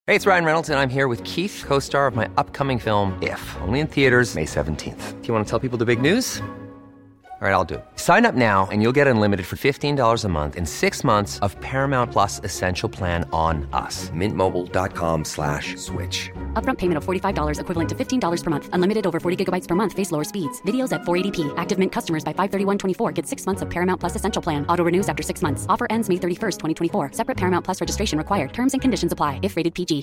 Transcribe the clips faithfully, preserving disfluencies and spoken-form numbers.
Hey, it's Ryan Reynolds, and I'm here with Keith, co-star of my upcoming film, If, only in theaters May seventeenth. Do you want to tell people the big news? All right, I'll do it. Sign up now and you'll get unlimited for fifteen dollars a month and six months of Paramount Plus Essential Plan on us. Mint Mobile dot com slash switch. Upfront payment of forty-five dollars equivalent to fifteen dollars per month. Unlimited over forty gigabytes per month. Face lower speeds. Videos at four eighty p. Active Mint customers by five thirty-one twenty-four get six months of Paramount Plus Essential Plan. Auto renews after six months. Offer ends May thirty-first, twenty twenty-four. Separate Paramount Plus registration required. Terms and conditions apply if rated P G.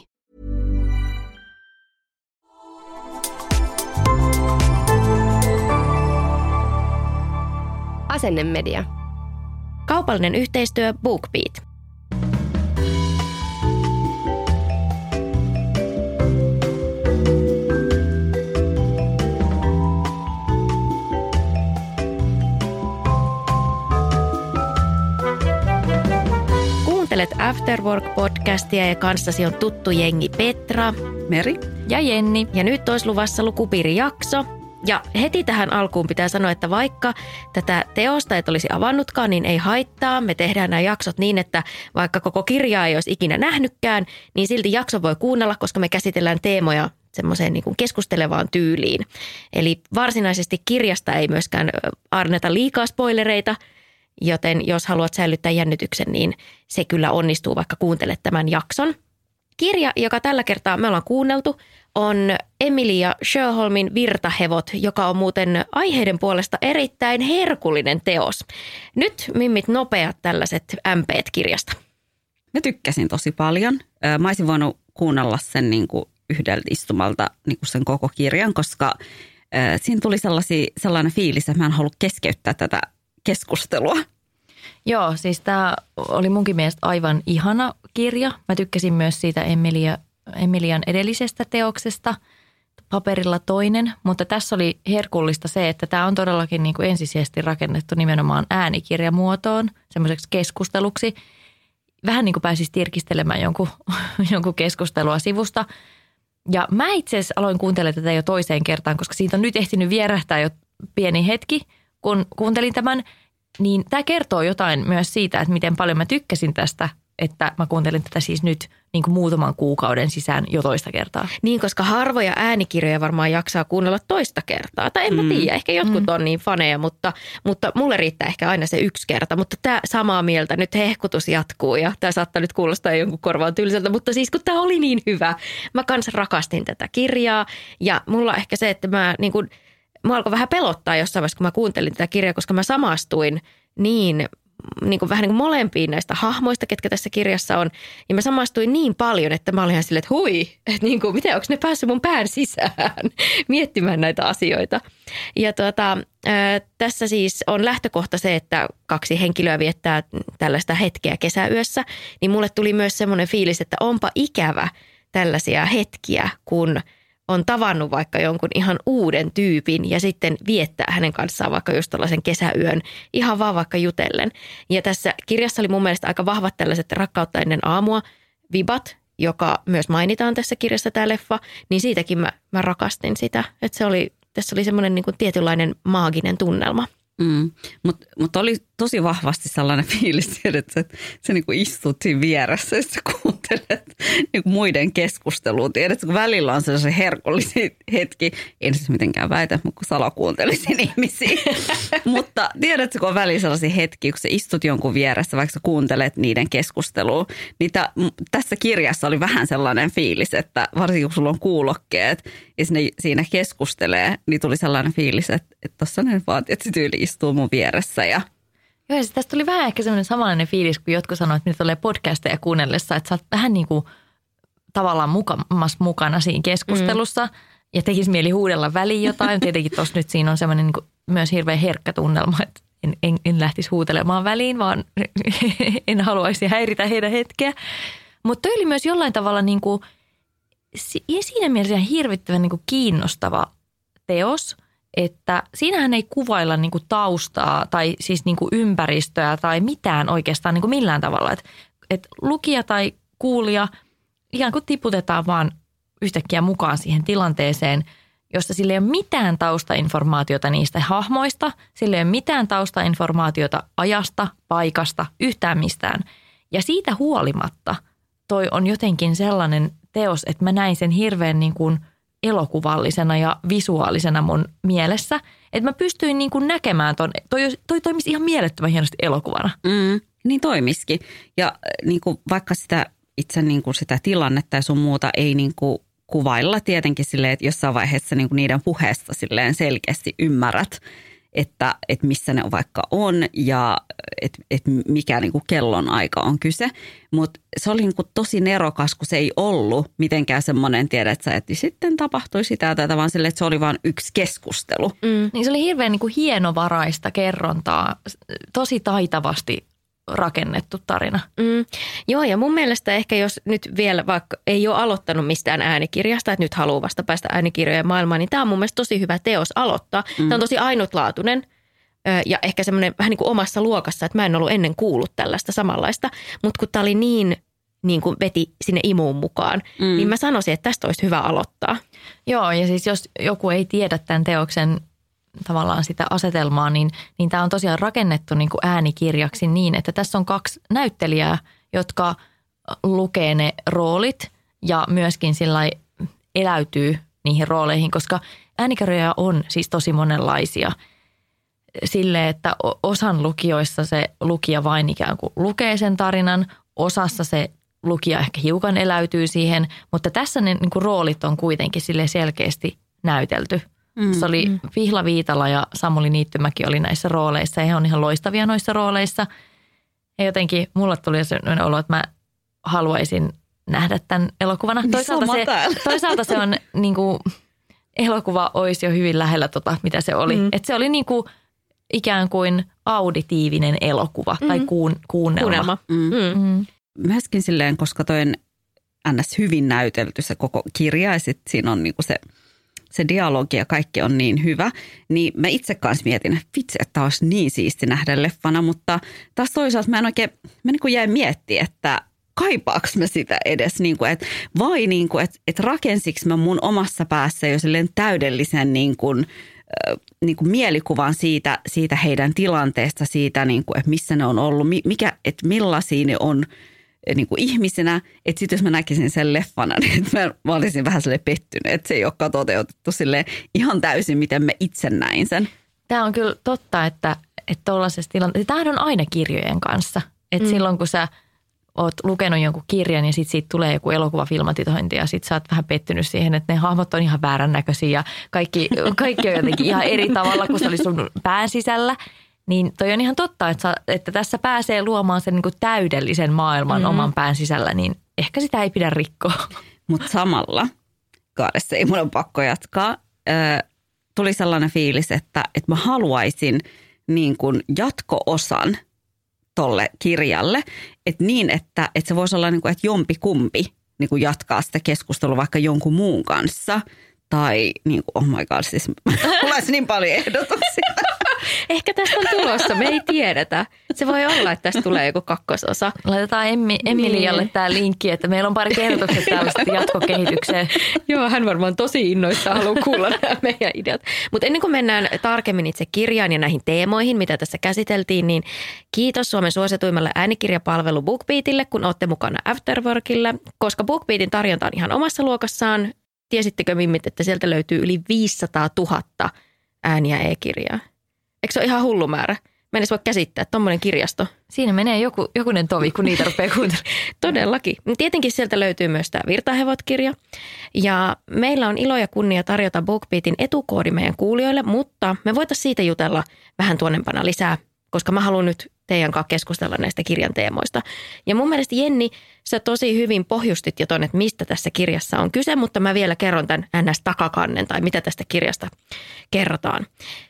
Asennemedia. Kaupallinen yhteistyö BookBeat. Kuuntelet After Work-podcastia ja kanssasi on tuttu jengi Petra, Meri ja Jenni. Ja nyt olisi luvassa lukupiirijakso. Ja heti tähän alkuun pitää sanoa, että vaikka tätä teosta et olisi avannutkaan, niin ei haittaa. Me tehdään nämä jaksot niin, että vaikka koko kirjaa ei olisi ikinä nähnytkään, niin silti jakso voi kuunnella, koska me käsitellään teemoja semmoiseen niin kuin keskustelevaan tyyliin. Eli varsinaisesti kirjasta ei myöskään anneta liikaa spoilereita, joten jos haluat säilyttää jännityksen, niin se kyllä onnistuu, vaikka kuuntelet tämän jakson. Kirja, joka tällä kertaa me ollaan kuunneltu, on Emilia Sjöholmin Virtahevot, joka on muuten aiheiden puolesta erittäin herkullinen teos. Nyt mimmit nopeat tällaiset ämpeet kirjasta. Mä tykkäsin tosi paljon. Mä olisin voinut kuunnella sen niin kuin yhdeltä istumalta niin kuin sen koko kirjan, koska siinä tuli sellainen fiilis, että mä en halua keskeyttää tätä keskustelua. Joo, siis tämä oli munkin mielestä aivan ihana kirja. Mä tykkäsin myös siitä Emilia, Emilian edellisestä teoksesta, Paperilla toinen, mutta tässä oli herkullista se, että tämä on todellakin niin kuin ensisijaisesti rakennettu nimenomaan äänikirjamuotoon, semmoiseksi keskusteluksi. Vähän niin kuin pääsisi tirkistelemään jonkun, jonkun keskustelua sivusta. Ja mä itse asiassa aloin kuuntelemaan tätä jo toiseen kertaan, koska siitä on nyt ehtinyt vierähtää jo pieni hetki, kun kuuntelin tämän. Niin tämä kertoo jotain myös siitä, että miten paljon mä tykkäsin tästä, että mä kuuntelin tätä siis nyt niin kuin muutaman kuukauden sisään jo toista kertaa. Niin, koska harvoja äänikirjoja varmaan jaksaa kuunnella toista kertaa. Tai en mä tiedä, ehkä jotkut mm. on niin faneja, mutta, mutta mulle riittää ehkä aina se yksi kerta. Mutta tämä samaa mieltä, nyt hehkutus jatkuu ja tämä saattaa nyt kuulostaa jonkun korvaan tylsältä. Mutta siis kun tämä oli niin hyvä, mä kans rakastin tätä kirjaa ja mulla ehkä se, että mä niin kuin Mua alkoi vähän pelottaa jossain vaiheessa, kun mä kuuntelin tätä kirjaa, koska mä samastuin niin, niin kuin vähän niin kuin molempiin näistä hahmoista, ketkä tässä kirjassa on. Ja mä samastuin niin paljon, että mä olin ihan silleen, että hui, että niin kuin, miten, onko ne päässyt mun pään sisään miettimään näitä asioita. Ja tuota, ää, tässä siis on lähtökohta se, että kaksi henkilöä viettää tällaista hetkeä kesäyössä. Niin mulle tuli myös semmoinen fiilis, että onpa ikävä tällaisia hetkiä, kun on tavannut vaikka jonkun ihan uuden tyypin ja sitten viettää hänen kanssaan vaikka just tällaisen kesäyön ihan vaan vaikka jutellen. Ja tässä kirjassa oli mun mielestä aika vahvat tällaiset rakkautta ennen aamua vibat, joka myös mainitaan tässä kirjassa tämä leffa, niin siitäkin mä, mä rakastin sitä. Että se oli, tässä oli semmoinen niin kuin tietynlainen maaginen tunnelma. Mm. Mutta mut oli tosi vahvasti sellainen fiilis, että sä, sä niinku istut siinä vieressä ja sä kuuntelet niinku muiden keskustelua. Tiedätkö, kun välillä on sellaisia herkullisia hetki, en siis mitenkään väitä, mutta kun salakuuntelisin ihmisiä. Mutta tiedätkö, kun on välillä sellaisia hetkiä, kun sä istut jonkun vieressä, vaikka sä kuuntelet niiden keskustelua, niin tä, tässä kirjassa oli vähän sellainen fiilis, että varsinkin kun sulla on kuulokkeet ja sinne, siinä keskustelee, niin tuli sellainen fiilis, että tuossa ne vaatii, että se tyyli istuu mun vieressä. Ja joo, ja tästä tuli vähän ehkä semmoinen samanlainen fiilis, kun jotkut sanoivat, että mitä tulee podcasteja kuunnellessa, että sä oot vähän niin kuin tavallaan mukamassa mukana siinä keskustelussa mm. ja tekisi mieli huudella väliin jotain. Tietenkin tuossa nyt siinä on semmoinen niin kuin myös hirveän herkkä tunnelma, että en, en, en lähtisi huutelemaan väliin, vaan en haluaisi häiritä heidän hetkeä. Mutta toi oli myös jollain tavalla niin kuin, siinä mielessä hirvittävän niin kuin kiinnostava teos, että siinähän ei kuvailla niin kuin taustaa tai siis niin kuin ympäristöä tai mitään oikeastaan niin kuin millään tavalla. Että et lukija tai kuulija ikään kuin tiputetaan vaan yhtäkkiä mukaan siihen tilanteeseen, jossa sillä ei ole mitään taustainformaatiota niistä hahmoista, sillä ei ole mitään taustainformaatiota ajasta, paikasta, yhtään mistään. Ja siitä huolimatta toi on jotenkin sellainen teos, että mä näin sen hirveän niin kuin elokuvallisena ja visuaalisena mun mielessä. Että mä pystyin niin kuin näkemään ton, toi, toi toimisi ihan mielettömän hienosti elokuvana. Mm, niin toimisikin. Ja niin kuin vaikka sitä itse niin kuin sitä tilannetta ja sun muuta ei niin kuin kuvailla tietenkin silleen, että jossain vaiheessa niin kuin niiden puheesta silleen selkeästi ymmärrät, että, että missä ne vaikka on ja että, että mikä niin kuin kellon aika on kyse. Mutta se oli niin kuin tosi nerokas, kun se ei ollut mitenkään semmoinen, tiedät sä, että sitten tapahtui sitä tätä, vaan silleen, että se oli vain yksi keskustelu. Mm. Niin se oli hirveän niin kuin hienovaraista kerrontaa, tosi taitavasti rakennettu tarina. Mm. Joo, ja mun mielestä ehkä jos nyt vielä vaikka ei ole aloittanut mistään äänikirjasta, että nyt haluaa vasta päästä äänikirjojen maailmaan, niin tämä on mun mielestä tosi hyvä teos aloittaa. Mm. Tämä on tosi ainutlaatuinen ja ehkä semmoinen vähän niin kuin omassa luokassa, että mä en ollut ennen kuullut tällaista samanlaista, mutta kun tämä oli niin, niin kuin veti sinne imuun mukaan, mm. niin mä sanoisin, että tästä olisi hyvä aloittaa. Joo, ja siis jos joku ei tiedä tämän teoksen tavallaan sitä asetelmaa, niin, niin tämä on tosiaan rakennettu niin kuin äänikirjaksi niin, että tässä on kaksi näyttelijää, jotka lukee ne roolit ja myöskin sillai eläytyy niihin rooleihin, koska äänikirjoja on siis tosi monenlaisia. Sille, että osan lukijoissa se lukija vain ikään kuin lukee sen tarinan, osassa se lukija ehkä hiukan eläytyy siihen, mutta tässä ne niin kuin roolit on kuitenkin sille selkeästi näytelty. Mm, se oli mm. Vihla Viitala ja Samuli Niittymäki oli näissä rooleissa ja he on ihan loistavia noissa rooleissa. Ja jotenkin mulle tuli sellainen olo, että mä haluaisin nähdä tämän elokuvana. Toisaalta se, toisaalta se on niin kuin, elokuva olisi jo hyvin lähellä tota, mitä se oli. Mm. Että se oli niin kuin, ikään kuin auditiivinen elokuva mm. tai kuun, kuunnelma. kuunnelma. Mm. Mm. Myöskin silleen, koska toi on ns. Hyvin näytelty se koko kirja ja sitten siinä on niin kuin se se dialogi ja kaikki on niin hyvä, niin mä itse kanssa mietin, että vitsi, että olisi niin siisti nähdä leffana, mutta taas toisaalta mä en oikein, mä niin kuin jäin miettimään, että kaipaaks mä sitä edes, niin kuin, että vai niin kuin, että, että rakensiks mä mun omassa päässä jo silleen täydellisen niin kuin, äh, niin kuin mielikuvan siitä, siitä heidän tilanteesta, siitä, niin kuin, että missä ne on ollut, mikä, että millaisia ne on niin kuin ihmisenä, että sitten jos mä näkisin sen leffana, niin että mä, mä olisin vähän silleen pettynyt, että se ei olekaan toteutettu silleen ihan täysin, miten mä itse näin sen. Tämä on kyllä totta, että tuollaisessa tilanteessa, tämähän on aina kirjojen kanssa, että mm. silloin kun sä oot lukenut jonkun kirjan ja sitten siitä tulee joku elokuvafilmatitointi ja sitten sä oot vähän pettynyt siihen, että ne hahmot on ihan väärän näköisiä ja kaikki, kaikki on jotenkin ihan eri tavalla kuin se oli sun pään sisällä. Niin toi on ihan totta, että, että tässä pääsee luomaan sen niin kuin täydellisen maailman mm. oman pään sisällä, niin ehkä sitä ei pidä rikkoa. Mutta samalla, kaadessa ei mun ole pakko jatkaa, äh, tuli sellainen fiilis, että, että mä haluaisin niin kuin jatko-osan tolle kirjalle, että niin, että, että se voisi olla niin kuin, että jompi kumpi niin kuin jatkaa sitä keskustelua vaikka jonkun muun kanssa. Tai niin kuin, oh my god, siis mulla olisi niin paljon ehdotuksia. Ehkä tästä on tulossa, me ei tiedetä. Se voi olla, että tästä tulee joku kakkososa. Laitetaan Emmi, Emilialle niin. Tämä linkki, että meillä on pari ehdotukset tällaista jatkokehitykseen. Joo, hän varmaan tosi innoissaan haluaa kuulla nämä meidän ideat. Mutta ennen kuin mennään tarkemmin itse kirjaan ja näihin teemoihin, mitä tässä käsiteltiin, niin kiitos Suomen suosituimmalle äänikirjapalvelu BookBeatille, kun olette mukana Afterworkilla, koska BookBeatin tarjonta on ihan omassa luokassaan. Tiesittekö, Mimmit, että sieltä löytyy yli viisisataatuhatta ääniä e-kirjaa? Eikö se ole ihan hullu määrä? Mä en edes voi käsittää, että tommoinen kirjasto. Siinä menee joku, jokunen tovi, kun niitä rupeaa kuuntelemaan. Todellakin. Tietenkin sieltä löytyy myös tämä Virtahevot-kirja. Ja meillä on ilo ja kunnia tarjota BookBeatin etukoodi meidän kuulijoille, mutta me voitaisiin siitä jutella vähän tuonnempana lisää, koska mä haluan nyt teidän kanssa keskustella näistä kirjan teemoista. Ja mun mielestä Jenni, sä tosi hyvin pohjustit jo ton, että mistä tässä kirjassa on kyse, mutta mä vielä kerron tämän N S-takakannen tai mitä tästä kirjasta kerrotaan.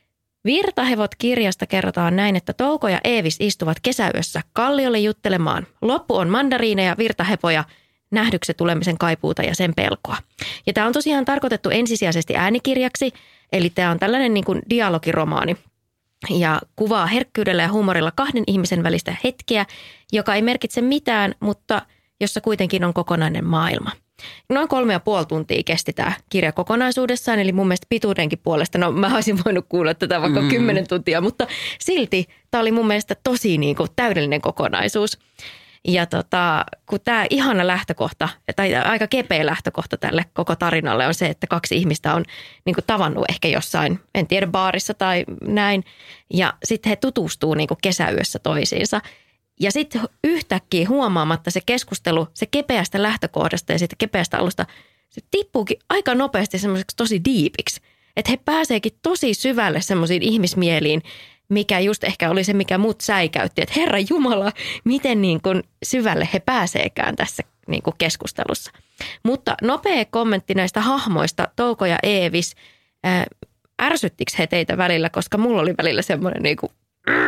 Virtahevot-kirjasta kerrotaan näin, että Touko ja Eevis istuvat kesäyössä kalliolle juttelemaan. Loppu on mandariineja, virtahepoja, nähdyksi tulemisen kaipuuta ja sen pelkoa. Ja tämä on tosiaan tarkoitettu ensisijaisesti äänikirjaksi, eli tämä on tällainen niin kuin dialogiromaani. Ja kuvaa herkkyydellä ja huumorilla kahden ihmisen välistä hetkeä, joka ei merkitse mitään, mutta jossa kuitenkin on kokonainen maailma. Noin kolme ja puoli tuntia kesti tämä kirja kokonaisuudessaan, eli mun mielestä pituudenkin puolesta, no mä olisin voinut kuulla tätä vaikka mm. kymmenen tuntia, mutta silti tämä oli mun mielestä tosi niin kuin täydellinen kokonaisuus. Ja tota, kun tämä ihana lähtökohta, tai aika kepeä lähtökohta tälle koko tarinalle on se, että kaksi ihmistä on niin kuin tavannut ehkä jossain, en tiedä, baarissa tai näin. Ja sitten he tutustuu niin kuin kesäyössä toisiinsa. Ja sitten yhtäkkiä huomaamatta se keskustelu, se kepeästä lähtökohdasta ja siitä kepeästä alusta, se tippuukin aika nopeasti semmoiseksi tosi diipiksi. Että he pääseekin tosi syvälle semmoisiin ihmismieliin, mikä just ehkä oli se, mikä mut säikäytti. Että Herra Jumala, miten niin kuin syvälle he pääseekään tässä niin kuin keskustelussa. Mutta nopea kommentti näistä hahmoista, Touko ja Eevis. Ää, ärsyttikö he teitä välillä, koska mulla oli välillä semmoinen niin kuin,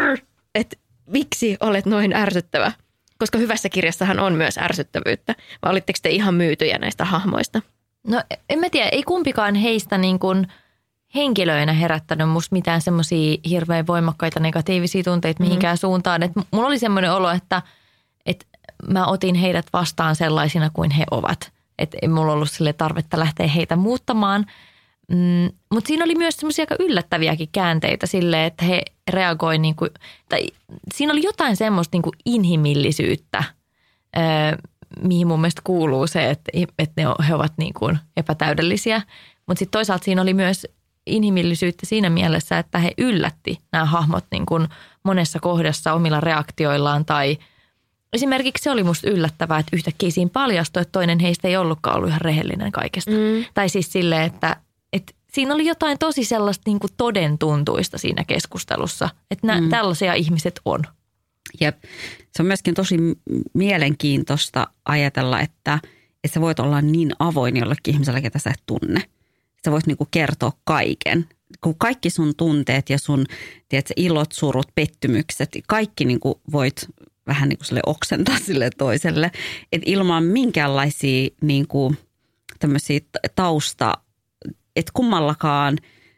että miksi olet noin ärsyttävä? Koska hyvässä kirjassahan on myös ärsyttävyyttä. Vai olitteko te ihan myytyjä näistä hahmoista? No en mä tiedä, ei kumpikaan heistä niin kuin henkilöinä herättänyt musta mitään semmoisia hirveän voimakkaita negatiivisia tunteita mihinkään mm. suuntaan. Et mulla oli semmoinen olo, että, että mä otin heidät vastaan sellaisina kuin he ovat. Että ei mulla ollut sille tarvetta lähteä heitä muuttamaan. Mm, mutta siinä oli myös semmoisia aika yllättäviäkin käänteitä silleen, että he reagoi niin kuin, tai siinä oli jotain semmoista niin kuin inhimillisyyttä, öö, mihin mun mielestä kuuluu se, että, että ne, he ovat niin kuin epätäydellisiä. Mutta sitten toisaalta siinä oli myös inhimillisyyttä siinä mielessä, että he yllätti nämä hahmot niin kuin monessa kohdassa omilla reaktioillaan. Tai esimerkiksi se oli musta yllättävää, että yhtäkkiä siinä paljastui, että toinen heistä ei ollutkaan ollut ihan rehellinen kaikesta. Mm. Tai siis silleen, että, että siinä oli jotain tosi sellaista niin kuin todentuntuista siinä keskustelussa. Että nä, mm. tällaisia ihmiset on. Jep. Se on myöskin tosi mielenkiintoista ajatella, että, että sä voit olla niin avoin jollekin ihmiselle, ketä sä et tunne. Sä voit niinku kertoa kaiken. Kun kaikki sun tunteet ja sun tiedätkö, ilot, surut, pettymykset, kaikki niinku voit vähän niinku sille oksentaa sille toiselle. Et ilman minkäänlaisia niinku tämmöisiä tausta, että kummallakaan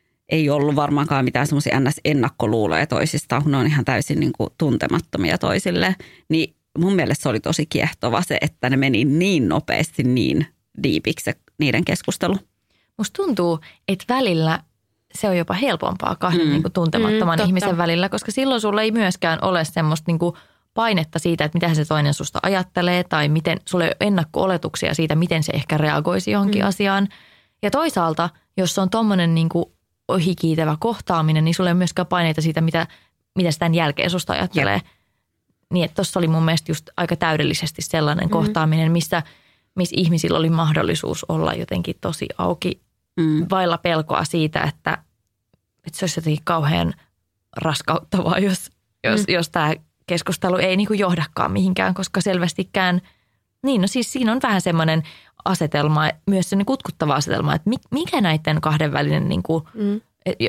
ei ollut varmaankaan mitään semmoisia ns-ennakkoluuloja toisistaan, kun ne on ihan täysin niinku tuntemattomia toisille. Niin mun mielestä se oli tosi kiehtova se, että ne meni niin nopeasti niin diipiksi niiden keskustelu. Musta tuntuu, että välillä se on jopa helpompaa kahden mm. niin kuin tuntemattoman mm, ihmisen välillä, koska silloin sulla ei myöskään ole semmoista niin kuin painetta siitä, että mitä se toinen susta ajattelee tai miten sulla ei ole ennakko-oletuksia siitä, miten se ehkä reagoisi johonkin mm. asiaan. Ja toisaalta, jos on tommoinen niin kuin ohikiitävä kohtaaminen, niin sulla ei ole myöskään paineita siitä, mitä, mitä sitä jälkeen susta ajattelee. Jep. Niin, että tossa oli mun mielestä just aika täydellisesti sellainen mm. kohtaaminen, missä, missä ihmisillä oli mahdollisuus olla jotenkin tosi auki, mm. vailla pelkoa siitä, että, että se olisi jotenkin kauhean raskauttavaa, jos, jos, mm. jos tämä keskustelu ei niin kuin johdakaan mihinkään, koska selvästikään, niin no siis siinä on vähän semmoinen asetelma, myös semmoinen kutkuttava asetelma, että mikä näiden kahden välinen niin kuin mm.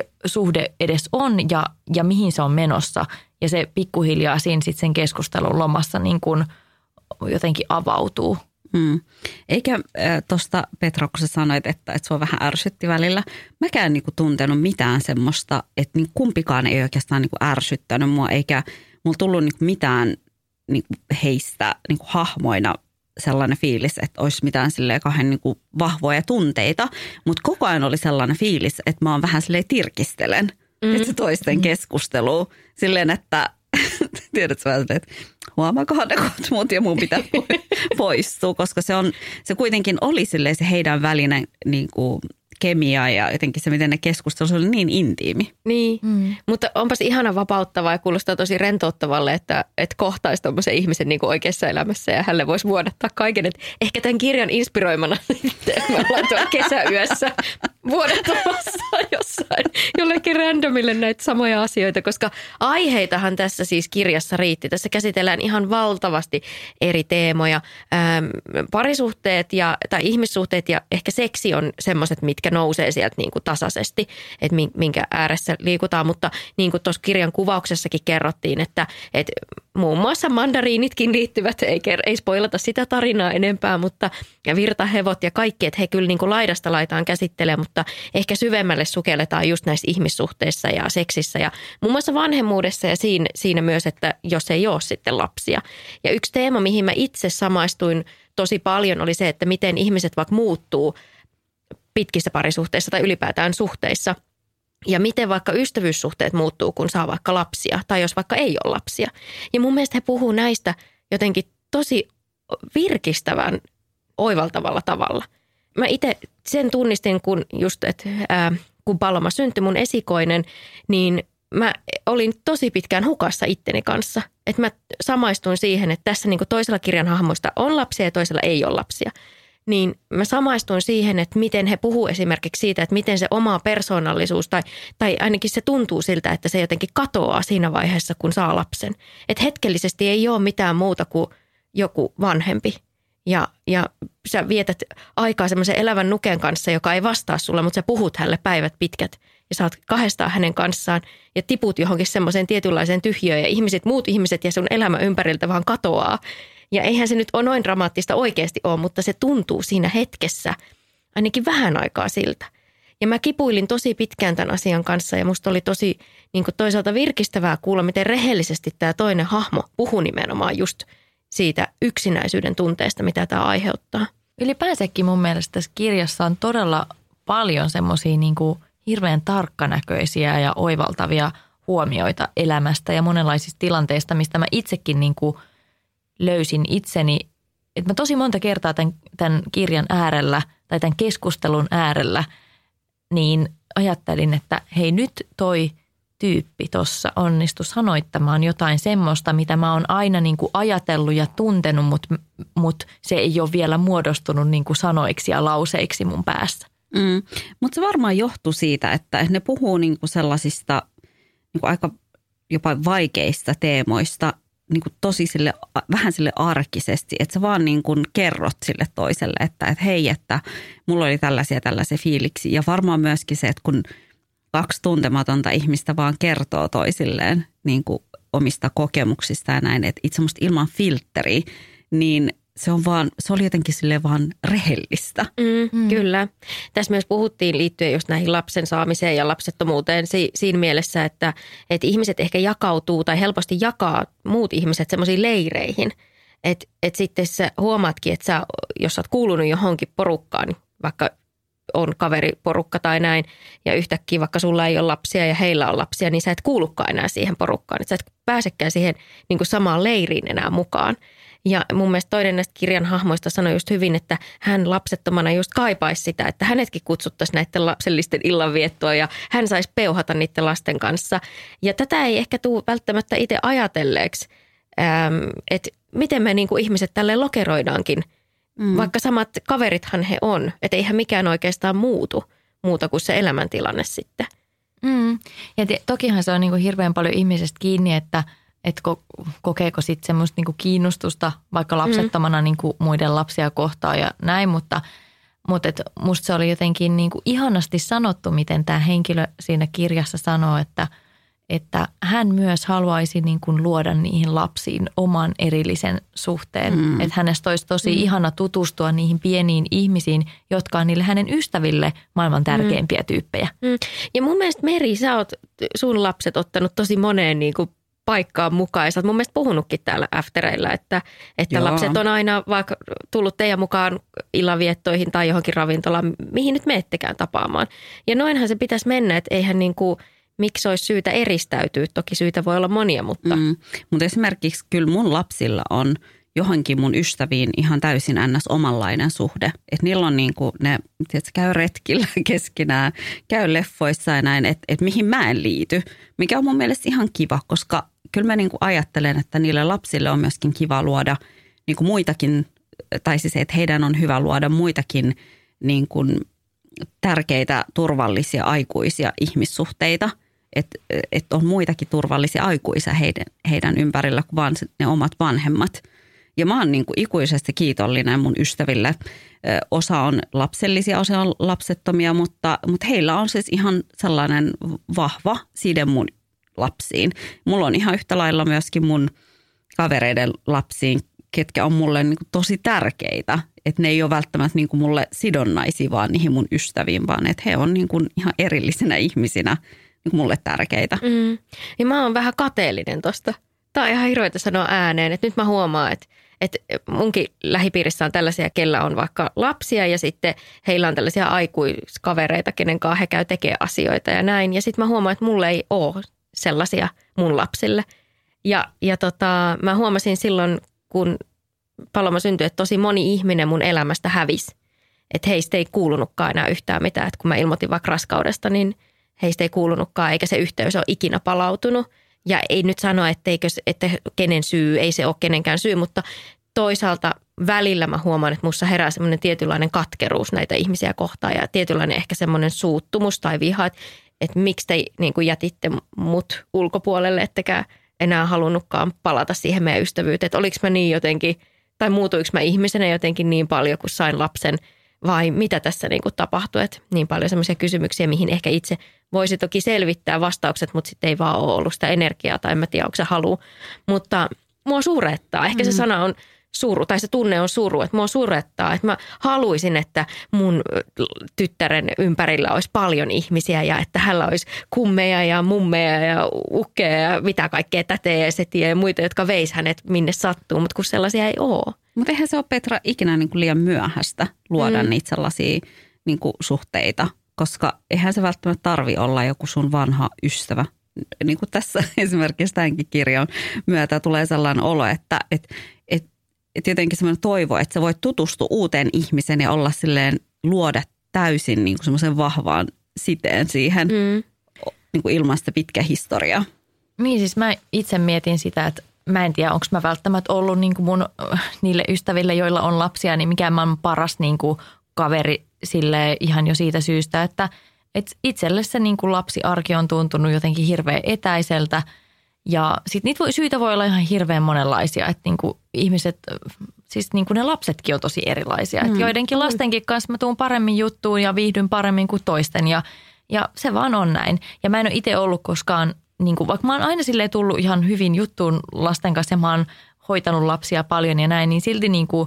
suhde edes on ja, ja mihin se on menossa. Ja se pikkuhiljaa siinä sitten sen keskustelun lomassa niin kuin jotenkin avautuu. Hmm. Eikä äh, tuosta Petra, kun sä sanoit, että, että se on vähän ärsytti välillä. Mäkään niinku tuntenut mitään semmoista, että niinku kumpikaan ei oikeastaan niinku ärsyttänyt mua, eikä mulla tullut niinku mitään niinku heistä niinku hahmoina sellainen fiilis, että olisi mitään silleen kahden niinku vahvoja tunteita. Mutta koko ajan oli sellainen fiilis, että mä oon vähän silleen tirkistelen, mm. että se toisten mm. keskustelu silleen, että tiedätkö vähän, että huomaakohan ne kohta muut ja mun pitää poistua, koska se, on, se kuitenkin oli silleen se heidän välinen niin kuin kemia ja jotenkin se, miten ne keskustelu oli niin intiimi. Niin, mm. mutta onpas ihana vapauttavaa ja kuulostaa tosi rentouttavalle, että, että kohtaisi tommoisen ihmisen niin kuin oikeassa elämässä ja hänelle voisi vuodattaa kaiken. Että ehkä tämän kirjan inspiroimana sitten me ollaan tuolla kesäyössä vuodattamassa jossain jollekin randomille näitä samoja asioita, koska aiheitahan tässä siis kirjassa riitti. Tässä käsitellään ihan valtavasti eri teemoja. Ähm, parisuhteet ja, tai ihmissuhteet ja ehkä seksi on semmoiset, mitkä nousee sieltä niin kuin tasaisesti, että minkä ääressä liikutaan. Mutta niin kuin tuossa kirjan kuvauksessakin kerrottiin, että, että muun muassa mandariinitkin liittyvät, ei, ei spoilata sitä tarinaa enempää, mutta ja virtahevot ja kaikki, että he kyllä niin kuin laidasta laitaan käsittelee, mutta ehkä syvemmälle sukelletaan just näissä ihmissuhteissa ja seksissä ja muun muassa vanhemmuudessa ja siinä, siinä myös, että jos ei ole sitten lapsia. Ja yksi teema, mihin mä itse samaistuin tosi paljon, oli se, että miten ihmiset vaikka muuttuu pitkissä parisuhteissa tai ylipäätään suhteissa. Ja miten vaikka ystävyyssuhteet muuttuu, kun saa vaikka lapsia tai jos vaikka ei ole lapsia. Ja mun mielestä he puhuu näistä jotenkin tosi virkistävän, oivaltavalla tavalla. Mä itse sen tunnistin, kun just, että ää, kun Paloma syntyi mun esikoinen, niin mä olin tosi pitkään hukassa itteni kanssa. Että mä samaistuin siihen, että tässä niin kuin toisella kirjan hahmoista on lapsia ja toisella ei ole lapsia. Niin mä samaistuin siihen, että miten he puhuu esimerkiksi siitä, että miten se oma persoonallisuus tai, tai ainakin se tuntuu siltä, että se jotenkin katoaa siinä vaiheessa, kun saa lapsen. Että hetkellisesti ei ole mitään muuta kuin joku vanhempi. Ja, ja sä vietät aikaa semmoisen elävän nuken kanssa, joka ei vastaa sulle, mutta sä puhut hänelle päivät pitkät. Ja saat kahdestaan hänen kanssaan ja tiput johonkin semmoiseen tietynlaiseen tyhjöön ja ihmiset, muut ihmiset ja sun elämä ympäriltä vaan katoaa. Ja eihän se nyt ole noin dramaattista oikeasti ole, mutta se tuntuu siinä hetkessä ainakin vähän aikaa siltä. Ja mä kipuilin tosi pitkään tämän asian kanssa ja musta oli tosi niin kuin toisaalta virkistävää kuulla, miten rehellisesti tämä toinen hahmo puhui nimenomaan just siitä yksinäisyyden tunteesta, mitä tämä aiheuttaa. Ylipäänsäkin mun mielestä tässä kirjassa on todella paljon semmoisia niin kuin hirveän tarkkanäköisiä ja oivaltavia huomioita elämästä ja monenlaisista tilanteista, mistä mä itsekin niin kuin löysin itseni. Että mä tosi monta kertaa tämän, tämän kirjan äärellä tai tämän keskustelun äärellä niin ajattelin, että hei nyt toi tyyppi tuossa onnistui sanoittamaan jotain semmoista, mitä mä oon aina niin kuin ajatellut ja tuntenut, mutta mut se ei ole vielä muodostunut niin kuin sanoiksi ja lauseiksi mun päässä. Mm. Mutta se varmaan johtuu siitä, että ne puhuu niin kuin sellaisista niin kuin aika jopa vaikeista teemoista niin kuin tosi sille, vähän sille arkisesti, että sä vaan niin kuin kerrot sille toiselle, että, että hei, että mulla oli tällaisia tällaisia fiiliksi. Ja varmaan myöskin se, että kun kaksi tuntematonta ihmistä vaan kertoo toisilleen niin kuin omista kokemuksista ja näin, että itse musta ilman filtteriä, niin se on vaan, se oli jotenkin silleen vaan rehellistä. Mm, mm. Kyllä. Tässä myös puhuttiin liittyen just näihin lapsen saamiseen ja lapsettomuuteen si- siinä mielessä, että, että ihmiset ehkä jakautuu tai helposti jakaa muut ihmiset semmoisiin leireihin. Että et sitten sä huomaatkin, että sä, jos sä oot kuulunut johonkin porukkaan, niin vaikka on kaveriporukka tai näin, ja yhtäkkiä vaikka sulla ei ole lapsia ja heillä on lapsia, niin sä et kuulukaan enää siihen porukkaan. Että sä et pääsekään siihen niin kuin samaan leiriin enää mukaan. Ja mun mielestä toinen näistä kirjan hahmoista sanoi just hyvin, että hän lapsettomana just kaipaisi sitä, että hänetkin kutsuttaisiin näiden lapsellisten illanviettoa ja hän saisi peuhata niiden lasten kanssa. Ja tätä ei ehkä tule välttämättä itse ajatelleeksi, että miten me niin kuin ihmiset tälleen lokeroidaankin, mm. vaikka samat kaverithan he on, että eihän mikään oikeastaan muutu muuta kuin se elämäntilanne sitten. Mm. Ja te, tokihan se on niin kuin hirveän paljon ihmisestä kiinni, että että kokeeko sitten semmoista niinku kiinnostusta vaikka lapsettomana mm. niinku muiden lapsia kohtaan ja näin, mutta, mutta et musta se oli jotenkin niinku ihanasti sanottu, miten tämä henkilö siinä kirjassa sanoo, että, että hän myös haluaisi niinku luoda niihin lapsiin oman erillisen suhteen. Mm. Että hänestä olisi tosi mm. ihana tutustua niihin pieniin ihmisiin, jotka on niille hänen ystäville maailman tärkeimpiä mm. tyyppejä. Mm. Ja mun mielestä Meri, sä oot sun lapset ottanut tosi moneen niinku paikkaan mukaan. Ja sä oot mun mielestä puhunutkin täällä aftereilla, että, että lapset on aina vaikka tullut teidän mukaan illanviettoihin tai johonkin ravintolaan, mihin nyt meettekään tapaamaan. Ja noinhan se pitäisi mennä, että eihän niin kuin, miksi olisi syytä eristäytyä. Toki syitä voi olla monia, mutta... Mm. Mutta esimerkiksi kyllä mun lapsilla on johonkin mun ystäviin ihan täysin ns. Omanlainen suhde. Että niillä on niin kuin ne, tiedätkö, käy retkillä keskenään, käy leffoissa ja näin, että et mihin mä en liity. Mikä on mun mielestä ihan kiva, koska kyllä mä niin kuin ajattelen, että niille lapsille on myöskin kiva luoda niin kuin muitakin, tai siis että heidän on hyvä luoda muitakin niin kuin tärkeitä, turvallisia, aikuisia ihmissuhteita. Että et on muitakin turvallisia aikuisia heidän, heidän ympärillä kuin vaan ne omat vanhemmat. Ja mä oon niin kuin ikuisesti kiitollinen mun ystäville. Osa on lapsellisia, osa on lapsettomia, mutta, mutta heillä on siis ihan sellainen vahva side mun lapsiin. Mulla on ihan yhtä lailla myöskin mun kavereiden lapsiin, ketkä on mulle niin kuin tosi tärkeitä. Että ne ei ole välttämättä niin kuin mulle sidonnaisia vaan niihin mun ystäviin, vaan että he on niin kuin ihan erillisinä ihmisinä niin kuin mulle tärkeitä. Mm. Ja mä oon vähän kateellinen tosta. Tää on ihan hirveätä sanoa ääneen, että nyt mä huomaan, että että munkin lähipiirissä on tällaisia, kellä on vaikka lapsia ja sitten heillä on tällaisia aikuiskavereita, kenen kanssa he käy tekemään asioita ja näin. Ja sitten mä huomaan, että mulla ei ole sellaisia mun lapsille. Ja, ja tota, mä huomasin silloin, kun Paloma syntyi, että tosi moni ihminen mun elämästä hävisi. Että heistä ei kuulunutkaan enää yhtään mitään. Että kun mä ilmoitin vaikka raskaudesta, niin heistä ei kuulunutkaan, eikä se yhteys ole ikinä palautunut. Ja ei nyt sano, etteikö, että kenen syy, ei se ole kenenkään syy, mutta toisaalta välillä mä huomaan, että musta herää semmoinen tietynlainen katkeruus näitä ihmisiä kohtaan ja tietynlainen ehkä semmoinen suuttumus tai viha, että, että miksi te niin kuin jätitte mut ulkopuolelle, ettekä enää halunnutkaan palata siihen meidän ystävyyteen, että oliko mä niin jotenkin, tai muutuiko mä ihmisenä jotenkin niin paljon, kun sain lapsen, vai mitä tässä niin kuin tapahtui, että niin paljon semmoisia kysymyksiä, mihin ehkä itse voisi toki selvittää vastaukset, mutta sitten ei vaan ole ollut sitä energiaa, tai en mä tiedä, onko se halu, mutta mua surettaa, ehkä se mm. sana on suru, tai se tunne on suru, että mua surettaa, että mä haluaisin, että mun tyttären ympärillä olisi paljon ihmisiä ja että hänellä olisi kummeja ja mummeja ja ukkeja ja mitä kaikkea tätejä ja setiä ja muita, jotka veis hänet minne sattuu, mutta kun sellaisia ei ole. Mutta eihän se ole, Petra, ikinä niin kuin liian myöhäistä luoda mm. niitä sellaisia niin kuin suhteita, koska eihän se välttämättä tarvi olla joku sun vanha ystävä. Niin kuin tässä esimerkiksi tämänkin kirjan myötä tulee sellainen olo, että et, et, et jotenkin semmoinen toivo, että sä voit tutustua uuteen ihmiseen ja olla silleen, luoda täysin niin kuin semmoisen vahvaan siteen siihen mm. niin kuin ilman sitä pitkä historiaa. Niin siis mä itse mietin sitä, että mä en tiedä, onko mä välttämättä ollut niin kuin mun niille ystäville, joilla on lapsia, niin mikä mä oon paras niin kuin kaveri sille ihan jo siitä syystä, että et itselle se niin kuin lapsiarki on tuntunut jotenkin hirveän etäiseltä ja sitten niitä voi, syitä voi olla ihan hirveän monenlaisia, että niin kuin ihmiset, siis niin kuin ne lapsetkin on tosi erilaisia. Mm. Että joidenkin lastenkin kanssa mä tuun paremmin juttuun ja viihdyn paremmin kuin toisten ja, ja se vaan on näin. Ja mä en ole itse ollut koskaan, niin kuin, vaikka mä oon aina silleen tullut ihan hyvin juttuun lasten kanssa ja mä oon hoitanut lapsia paljon ja näin, niin silti niin kuin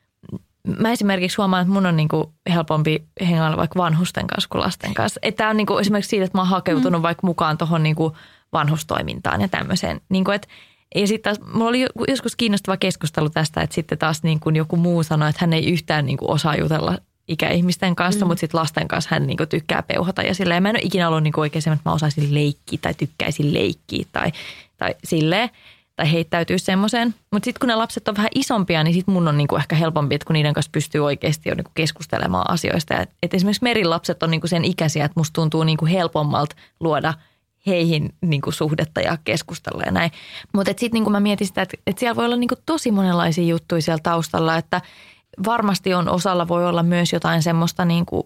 mä esimerkiksi huomaan, että mun on niinku helpompi hengailla vaikka vanhusten kanssa kuin lasten kanssa. Että tää on niinku esimerkiksi siitä, että mä oon hakeutunut mm. vaikka mukaan tuohon niinku vanhustoimintaan ja tämmöiseen. Niinku et, ja sitten taas, mulla oli joskus kiinnostava keskustelu tästä, että sitten taas niinku joku muu sanoi, että hän ei yhtään niinku osaa jutella ikäihmisten kanssa, mm. mutta sitten lasten kanssa hän niinku tykkää peuhata. Ja silleen mä en ole ikinä ollut niinku oikein semmoinen, että mä osaisin leikkiä tai tykkäisin leikkiä tai, tai silleen. Tai heittäytyy semmoiseen. Mutta sitten kun ne lapset on vähän isompia, niin sitten mun on niinku ehkä helpompi, että kun niiden kanssa pystyy oikeasti jo niinku keskustelemaan asioista. Et, et esimerkiksi Merin lapset on niinku sen ikäisiä, että musta tuntuu niinku helpommalta luoda heihin niinku suhdetta ja keskustella ja näin. Mutta sitten niinku mä mietin sitä, että et siellä voi olla niinku tosi monenlaisia juttuja siellä taustalla, että varmasti on osalla voi olla myös jotain semmoista niinku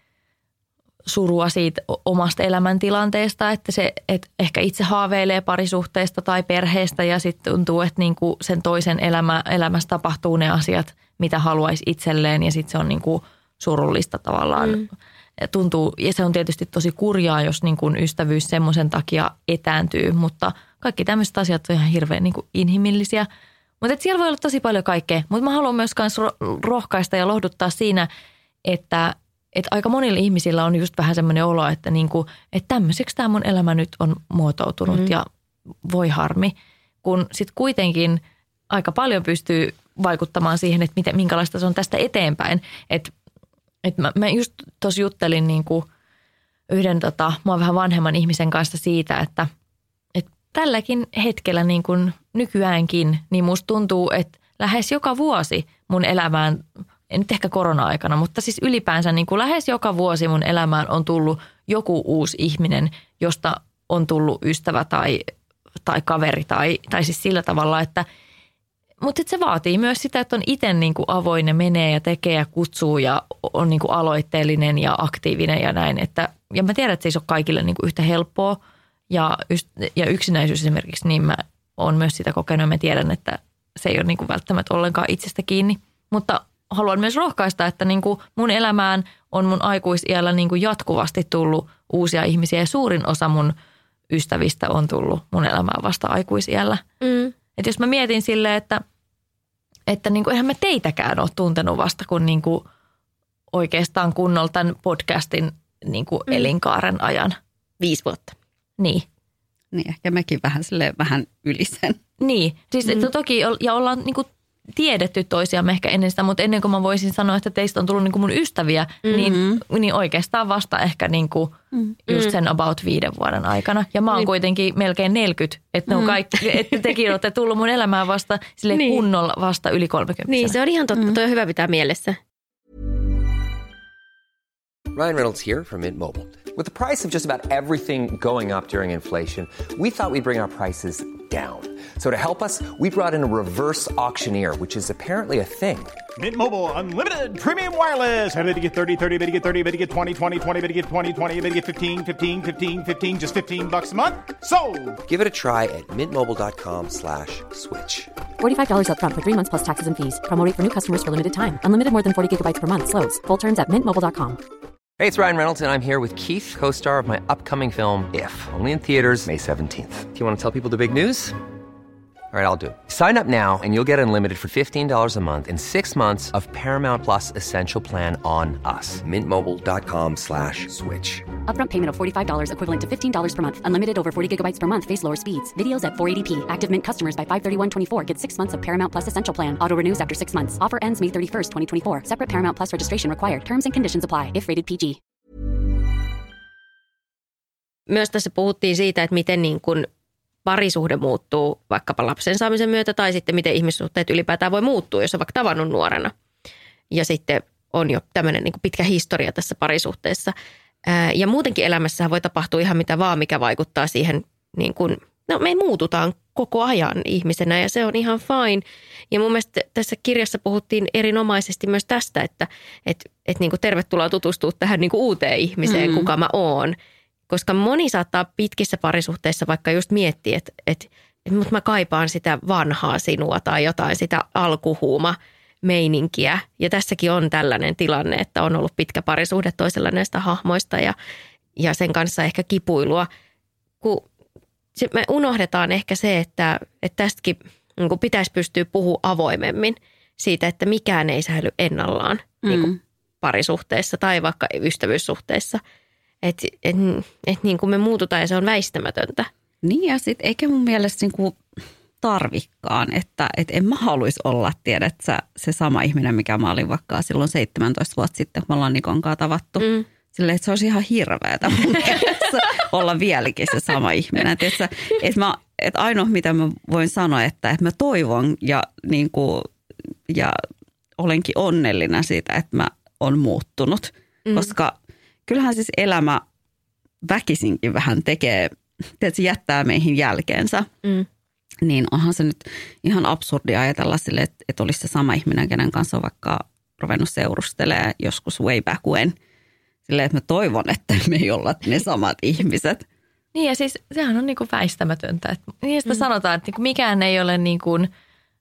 surua siitä omasta elämäntilanteesta, että se että ehkä itse haaveilee parisuhteesta tai perheestä ja sitten tuntuu, että niinku sen toisen elämä, elämässä tapahtuu ne asiat, mitä haluaisi itselleen ja sitten se on niinku surullista tavallaan. Mm. Tuntuu, ja se on tietysti tosi kurjaa, jos niinku ystävyys semmoisen takia etääntyy, mutta kaikki tämmöiset asiat on ihan hirveän niinku inhimillisiä. Mutta siellä voi olla tosi paljon kaikkea, mutta mä haluan myös rohkaista ja lohduttaa siinä, että että aika monilla ihmisillä on just vähän semmoinen olo, että, niinku, että tämmöiseksi tämä mun elämä nyt on muotoutunut mm-hmm. ja voi harmi. Kun sitten kuitenkin aika paljon pystyy vaikuttamaan siihen, että miten, minkälaista se on tästä eteenpäin. Että et mä, mä just tuossa juttelin niinku yhden tota, mua vähän vanhemman ihmisen kanssa siitä, että et tälläkin hetkellä niin kuin nykyäänkin, niin musta tuntuu, että lähes joka vuosi mun elämään, en nyt ehkä korona-aikana, mutta siis ylipäänsä niin kuin lähes joka vuosi mun elämään on tullut joku uusi ihminen, josta on tullut ystävä tai, tai kaveri tai, tai siis sillä tavalla, että mutta se vaatii myös sitä, että on itse niin kuin avoin ja menee ja tekee ja kutsuu ja on niin kuin aloitteellinen ja aktiivinen ja näin. Että, ja mä tiedän, että se ei ole kaikille niin kuin yhtä helppoa ja, ja yksinäisyys esimerkiksi, niin mä oon myös sitä kokenut ja mä tiedän, että se ei ole niin kuin välttämättä ollenkaan itsestä kiinni. Mutta haluan myös rohkaista, että niin kuin mun elämään on mun aikuisiällä niin kuin jatkuvasti tullut uusia ihmisiä ja suurin osa mun ystävistä on tullut mun elämään vasta aikuisiällä. Mm. Että jos mä mietin silleen, että, että niin kuin, eihän mä teitäkään ole tuntenut vasta kun niin kuin oikeastaan kunnolla tämän podcastin niin kuin mm. elinkaaren ajan. Viisi vuotta. Niin. Niin, ehkä mekin vähän silleen vähän yli sen. Niin, siis mm. että toki ja ollaan niin kuin tiedetty toisiamme ehkä ennen sitä, mutta ennen kuin mä voisin sanoa, että teistä on tullut niin kuin mun ystäviä, mm-hmm. niin, niin oikeastaan vasta ehkä niin kuin mm-hmm. just sen about viiden vuoden aikana. Ja mä oon niin. kuitenkin melkein neljäkymmentä, että, mm-hmm. kaikki, että tekin olette tullut mun elämään vasta sille niin. kunnolla vasta yli kolmekymmentä. Niin, se on ihan totta. Mm-hmm. Toi on hyvä pitää mielessä. Ryan Reynolds here from Mint Mobile. With the price of just about everything going up during inflation, we thought we'd bring our prices down. So to help us, we brought in a reverse auctioneer, which is apparently a thing. Mint Mobile Unlimited Premium Wireless. How to get thirty, thirty, how to get thirty, how to get twenty, twenty, twenty, how to get twenty, twenty, how to get fifteen, fifteen, fifteen, fifteen, just fifteen bucks a month? Sold! Give it a try at mintmobile.com slash switch. forty-five dollars up front for three months plus taxes and fees. Promo rate for new customers for limited time. Unlimited more than forty gigabytes per month. Slows full terms at mint mobile dot com. Hey, it's Ryan Reynolds, and I'm here with Keith, co-star of my upcoming film, If, only in theaters May seventeenth. Do you want to tell people the big news? All right, I'll do it. Sign up now and you'll get unlimited for fifteen dollars a month and six months of Paramount Plus Essential Plan on us. Mintmobile.com slash switch. Upfront payment of forty-five dollars equivalent to fifteen dollars per month. Unlimited over forty gigabytes per month. Face lower speeds. Videos at four eighty p. Active Mint customers by five thirty-one twenty-four get six months of Paramount Plus Essential Plan. Auto renews after six months. Offer ends May thirty-first, twenty twenty-four. Separate Paramount Plus registration required. Terms and conditions apply if rated P G. Myös tässä puhuttiin siitä, että miten niin kuin parisuhde muuttuu vaikkapa lapsen saamisen myötä tai sitten miten ihmissuhteet ylipäätään voi muuttua, jos on vaikka tavannut nuorena. Ja sitten on jo tämmöinen niin kuin pitkä historia tässä parisuhteessa. Ja muutenkin elämässä voi tapahtua ihan mitä vaan, mikä vaikuttaa siihen, niin kuin, no me muututaan koko ajan ihmisenä ja se on ihan fine. Ja mun mielestä tässä kirjassa puhuttiin erinomaisesti myös tästä, että et, et niin kuin tervetuloa tutustua tähän niin kuin uuteen ihmiseen, mm-hmm. kuka mä oon. Koska moni saattaa pitkissä parisuhteissa vaikka just miettiä, että, että, että mutta mä kaipaan sitä vanhaa sinua tai jotain sitä alkuhuuma meininkiä. Ja tässäkin on tällainen tilanne, että on ollut pitkä parisuhde toisella näistä hahmoista ja, ja sen kanssa ehkä kipuilua. Kun se, me unohdetaan ehkä se, että, että tästäkin niin kuin pitäisi pystyä puhumaan avoimemmin siitä, että mikään ei säily ennallaan mm. niin kuin parisuhteessa tai vaikka ystävyyssuhteissa. Että et, et niin kuin me muututaan ja se on väistämätöntä. Niin ja sitten eikä mun mielestä niin kuin tarvikkaan, että et en mä haluaisi olla, tiedät sä, se sama ihminen, mikä mä olin vaikka silloin seitsemäntoista vuotta sitten, kun me ollaan Nikon kanssa tavattu. Mm. Silleen, että se olisi ihan hirveätä mun mielestä olla vieläkin se sama ihminen. Että et mä, et ainoa, mitä mä voin sanoa, että et mä toivon ja, niin kuin, ja olenkin onnellinen siitä, että mä oon muuttunut, mm. koska kyllähän siis elämä väkisinkin vähän tekee, että jättää meihin jälkeensä. Mm. Niin onhan se nyt ihan absurdi ajatella sille, että, että olisi se sama ihminen, kenen kanssa on vaikka ruvennut seurustelemaan joskus way back when. Silleen, että mä toivon, että me ei olla ne samat ihmiset. Niin ja siis sehän on niinku väistämätöntä. Että, niin sitä mm. sanotaan, että niinku mikään ei ole niin kuin,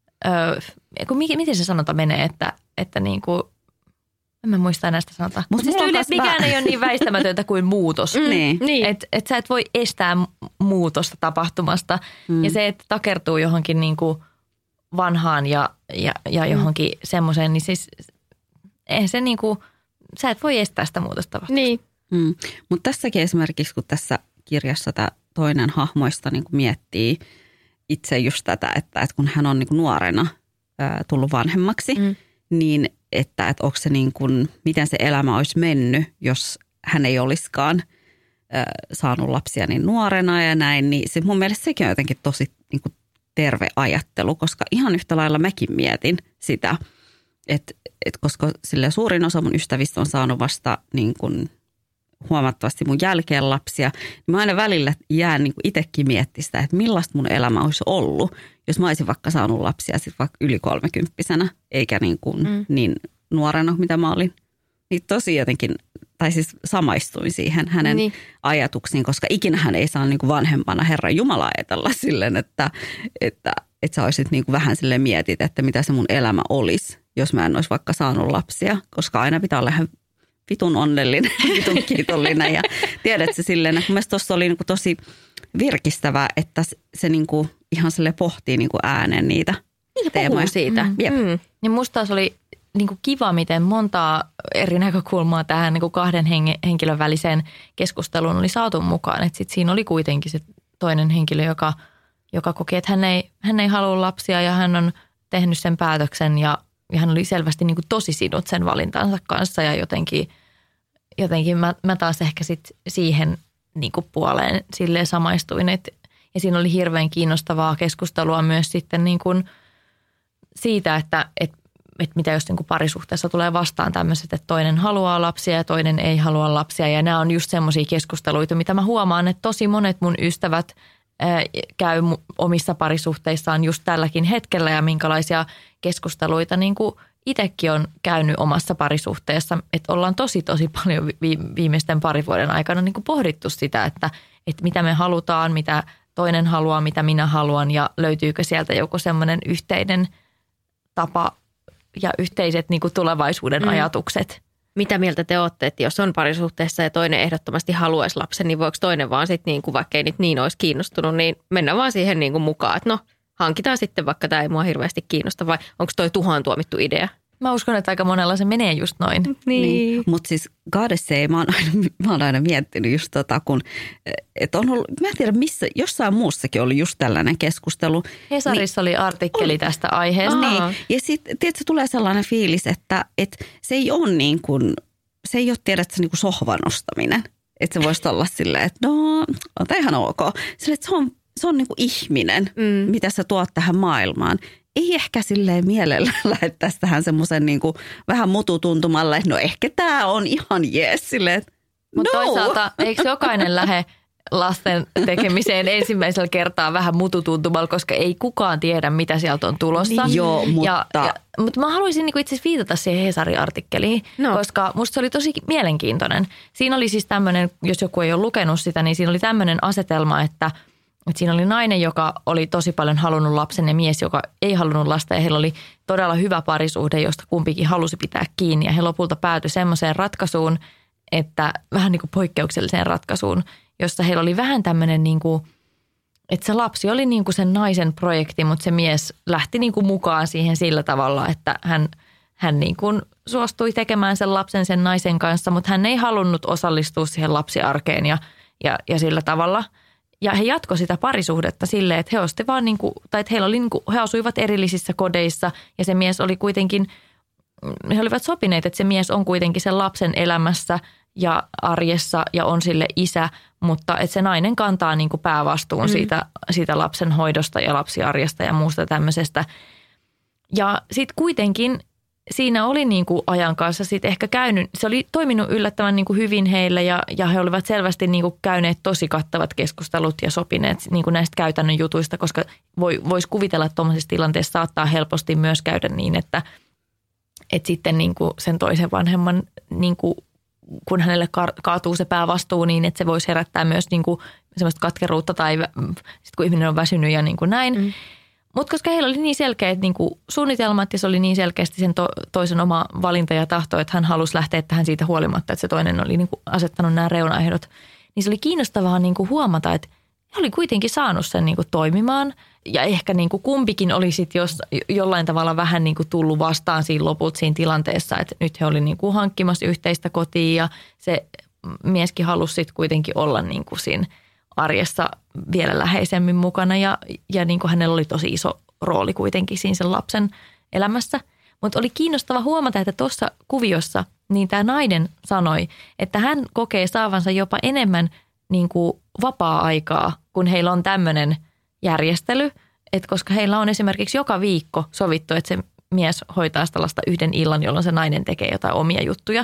ö, kun, miten se sanonta menee, että, että niinku, en mä muista enää sitä sanotaan. Mutta siis tyyli, että mikään ei ole niin väistämätöntä kuin muutos. Mm, niin. niin. Että et sä et voi estää muutosta tapahtumasta. Mm. Ja se, että takertuu johonkin niinku vanhaan ja, ja, ja johonkin mm. semmoiseen, niin siis eihän se niinku, sä et voi estää sitä muutosta tapahtumasta. Niin. Mm. Mutta tässäkin esimerkiksi, kun tässä kirjassa tämä toinen hahmoista niinku miettii itse just tätä, että, että kun hän on niinku nuorena ää, tullut vanhemmaksi, mm. niin että, että onko se niin kuin, miten se elämä olisi mennyt, jos hän ei olisikaan äh, saanut lapsia niin nuorena ja näin, niin se, mun mielestä sekin on jotenkin tosi niin kuin terve ajattelu, koska ihan yhtä lailla mäkin mietin sitä, että, että koska sille suurin osa mun ystävistä on saanut vasta niin kuin huomattavasti mun jälkeen lapsia, niin mä aina välillä jään niin kuin itsekin miettimään sitä, että millaista mun elämä olisi ollut, jos mä olisin vaikka saanut lapsia sitten vaikka yli kolmekymppisenä, eikä niin, kuin mm. niin nuorena, mitä mä olin. Niin tosi jotenkin, tai siis samaistuin siihen hänen niin. ajatuksiin, koska ikinä hän ei saa niin kuin vanhempana Herran Jumala ajatella silleen, että, että, että sä olisit niin kuin vähän silleen mietit, että mitä se mun elämä olisi, jos mä en olisi vaikka saanut lapsia, koska aina pitää olla ihan vitun onnellinen, vitun kiitollinen ja tiedätkö silleen, että mun mielestä tuossa oli niin kuin tosi virkistävää, että se niin kuin ihan sille pohtii niin kuin ääneen niitä niin, teemoja. siitä. Mm. Mm. Ja musta taas oli niin kuin kiva, miten montaa eri näkökulmaa tähän niin kuin kahden henkilön väliseen keskusteluun oli saatu mukaan. Että sit siinä oli kuitenkin se toinen henkilö, joka, joka koki, että hän ei, hän ei halua lapsia ja hän on tehnyt sen päätöksen ja, ja hän oli selvästi niin kuin tosi sinut sen valintansa kanssa ja jotenkin, jotenkin mä, mä taas ehkä sit siihen niin kuin puoleen silleen samaistuin. Et, ja siinä oli hirveän kiinnostavaa keskustelua myös sitten niin kuin siitä, että et, et mitä jos niin kuin parisuhteessa tulee vastaan tämmöiset, että toinen haluaa lapsia ja toinen ei halua lapsia. Ja nämä on just semmoisia keskusteluita, mitä mä huomaan, että tosi monet mun ystävät ää, käy omissa parisuhteissaan just tälläkin hetkellä ja minkälaisia keskusteluita niin kuin itsekin on käynyt omassa parisuhteessa, että ollaan tosi tosi paljon viimeisten parin vuoden aikana niin kuin pohdittu sitä, että, että mitä me halutaan, mitä toinen haluaa, mitä minä haluan ja löytyykö sieltä joku semmoinen yhteinen tapa ja yhteiset niin kuin tulevaisuuden mm. ajatukset. Mitä mieltä te olette, että jos on parisuhteessa ja toinen ehdottomasti haluaisi lapsen, niin voiko toinen vaan sitten, niin kuin, vaikka ei nyt niin olisi kiinnostunut, niin mennä vaan siihen niin kuin mukaan, että no hankitaan sitten, vaikka tämä ei mua hirveästi kiinnosta, vai onko toi tuhoon tuomittu idea? Mä uskon, että aika monella se menee just noin. Niin. niin. Mutta siis Goddess, mä oon aina, mä oon aina miettinyt just tota, kun, että on ollut, mä en tiedä missä, jossain muussakin oli just tällainen keskustelu. Hesarissa niin, oli artikkeli on, tästä aiheesta. Niin, ja sitten tietysti tulee sellainen fiilis, että, että se ei ole niin kuin, se ei ole tiedät se niin kuin sohvan ostaminen. Että se voisi olla silleen, että no, on tämä ihan ok. Silleen, että se on, se on niin kuin ihminen, mm. mitä sä tuot tähän maailmaan. Ei ehkä silleen mielellä lähettäisi tähän semmoisen niin kuin vähän mututuntumalle, että no ehkä tämä on ihan jees silleen, mutta no. Toisaalta eikö jokainen lähde lasten tekemiseen ensimmäisellä kertaa vähän mututuntumalla, koska ei kukaan tiedä, mitä sieltä on tulossa. Niin, joo, mutta... Ja, ja, mutta mä haluaisin niin kuin itse asiassa viitata siihen Hesari-artikkeliin, no. koska musta se oli tosi mielenkiintoinen. Siinä oli siis tämmöinen, jos joku ei ole lukenut sitä, niin siinä oli tämmöinen asetelma, että Että siinä oli nainen, joka oli tosi paljon halunnut lapsen ja mies, joka ei halunnut lasta ja heillä oli todella hyvä parisuhde, josta kumpikin halusi pitää kiinni. Ja he lopulta päätyi semmoiseen ratkaisuun, että vähän niin kuin poikkeukselliseen ratkaisuun, jossa heillä oli vähän tämmöinen niin kuin, että se lapsi oli niin kuin sen naisen projekti, mutta se mies lähti niin kuin mukaan siihen sillä tavalla, että hän, hän niin kuin suostui tekemään sen lapsen sen naisen kanssa, mutta hän ei halunnut osallistua siihen lapsiarkeen ja, ja, ja sillä tavalla. Ja he jatkoi sitä parisuhdetta silleen, että he osti vaan niin kuin, tai että heillä oli niin kuin, he asuivat erillisissä kodeissa ja se mies oli kuitenkin, he olivat sopineet, että se mies on kuitenkin sen lapsen elämässä ja arjessa ja on sille isä, mutta että se nainen kantaa niin kuin päävastuun mm. siitä, siitä lapsen hoidosta ja lapsiarjesta ja muusta tämmöisestä. Ja sitten kuitenkin siinä oli niin kuin ajan kanssa sitten ehkä käynyt, se oli toiminut yllättävän niin kuin hyvin heille ja, ja he olivat selvästi niin kuin käyneet tosi kattavat keskustelut ja sopineet niin kuin näistä käytännön jutuista, koska voi, voisi kuvitella, että tuollaisessa tilanteessa saattaa helposti myös käydä niin, että, että sitten niin kuin sen toisen vanhemman, niin kuin, kun hänelle kaatuu se päävastuu niin, että se voisi herättää myös niin kuin semmoista katkeruutta tai sitten kun ihminen on väsynyt ja niin kuin näin. Mm. Mutta koska heillä oli niin selkeät niin kuin suunnitelmat ja se oli niin selkeästi sen to, toisen oma valinta ja tahto, että hän halusi lähteä tähän siitä huolimatta, että se toinen oli niin kuin asettanut nämä reunaehdot, niin se oli kiinnostavaa niin kuin huomata, että he oli kuitenkin saanut sen niin kuin toimimaan ja ehkä niin kuin kumpikin oli sitten jos, jollain tavalla vähän niin kuin tullut vastaan siinä lopulta siinä tilanteessa, että nyt he oli niin kuin hankkimassa yhteistä kotiin ja se mieskin halusi sitten kuitenkin olla niin kuin siinä arjessa vielä läheisemmin mukana ja, ja niin kuin hänellä oli tosi iso rooli kuitenkin siinä sen lapsen elämässä. Mutta oli kiinnostava huomata, että tuossa kuviossa niin tämä nainen sanoi, että hän kokee saavansa jopa enemmän niin kuin vapaa-aikaa, kun heillä on tämmöinen järjestely. Että koska heillä on esimerkiksi joka viikko sovittu, että se mies hoitaa tällaista yhden illan, jolloin se nainen tekee jotain omia juttuja,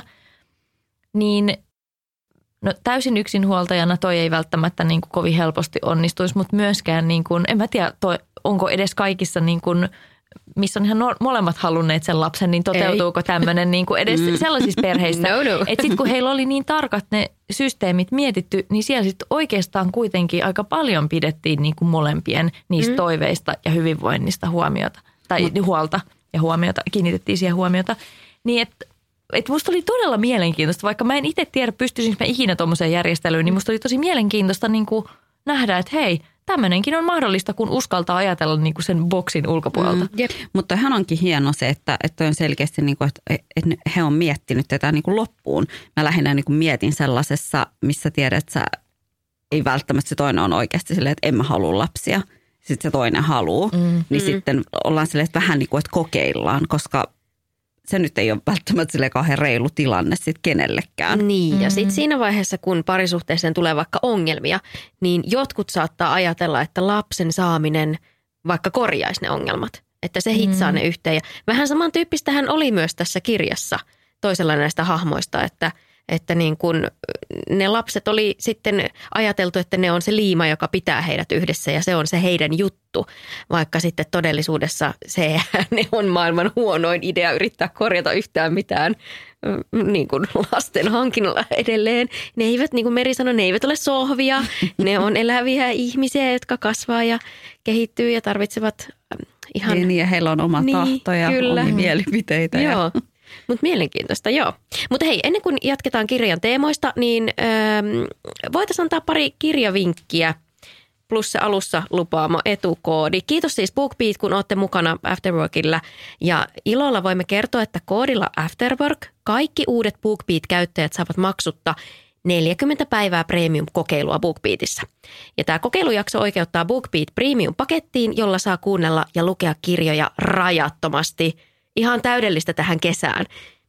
niin no täysin yksinhuoltajana toi ei välttämättä niin kuin kovin helposti onnistuisi, mutta myöskään niin kuin, en mä tiedä, toi, onko edes kaikissa niin kuin, missä on ihan no, molemmat halunneet sen lapsen, niin toteutuuko tämmöinen niin kuin edes mm. sellaisissa perheissä. No, no. Että sitten kun heillä oli niin tarkat ne systeemit mietitty, niin siellä sitten oikeastaan kuitenkin aika paljon pidettiin niin kuin molempien niistä mm. toiveista ja hyvinvoinnista huomiota, tai Mut. huolta ja huomiota, kiinnitettiin siihen huomiota. Niin että Että musta oli todella mielenkiintoista, vaikka mä en itse tiedä, pystyisinkö mä ikinä tuommoiseen järjestelyyn, niin musta oli tosi mielenkiintoista niin kuin nähdä, että hei, tämmöinenkin on mahdollista, kun uskaltaa ajatella niin kuin sen boksin ulkopuolelta. Mm, mutta hän onkin hieno se, että, että on selkeästi, niin kuin, että, että he on miettinyt tätä niin kuin loppuun. Mä lähinnä niin kuin mietin sellaisessa, missä tiedät, että sä, ei välttämättä se toinen on oikeasti silleen, että en mä halua lapsia. sitten se toinen haluaa, mm. niin mm. sitten ollaan silleen, että vähän niin kuin, että kokeillaan, koska se nyt ei ole välttämättä silleen kauhean reilu tilanne sitten kenellekään. Niin, ja sitten siinä vaiheessa, kun parisuhteeseen tulee vaikka ongelmia, niin jotkut saattaa ajatella, että lapsen saaminen vaikka korjaisi ne ongelmat, että se hitsaa mm. ne yhteen. Ja vähän samantyyppistähän oli myös tässä kirjassa toisella näistä hahmoista, että Että niin kun ne lapset oli sitten ajateltu, että ne on se liima, joka pitää heidät yhdessä ja se on se heidän juttu. Vaikka sitten todellisuudessa se ne on maailman huonoin idea yrittää korjata yhtään mitään niin kuin lasten hankinnalla edelleen. Ne eivät, niin kuin Meri sanoi, ne eivät ole sohvia. Ne on eläviä ihmisiä, jotka kasvaa ja kehittyy ja tarvitsevat ihan... Niin, ja heillä on oma niin, tahto ja kyllä. omia mielipiteitä. Joo. Ja... Mutta mielenkiintoista, joo. Mutta hei, ennen kuin jatketaan kirjan teemoista, niin ähm, voitaisiin antaa pari kirjavinkkiä plus se alussa lupaama etukoodi. Kiitos siis BookBeat, kun olette mukana Afterworkilla. Ja ilolla voimme kertoa, että koodilla Afterwork kaikki uudet BookBeat-käyttäjät saavat maksutta neljäkymmentä päivää premium-kokeilua BookBeatissa. Ja tämä kokeilujakso oikeuttaa BookBeat Premium-pakettiin, jolla saa kuunnella ja lukea kirjoja rajattomasti. Ihan täydellistä tähän kesään.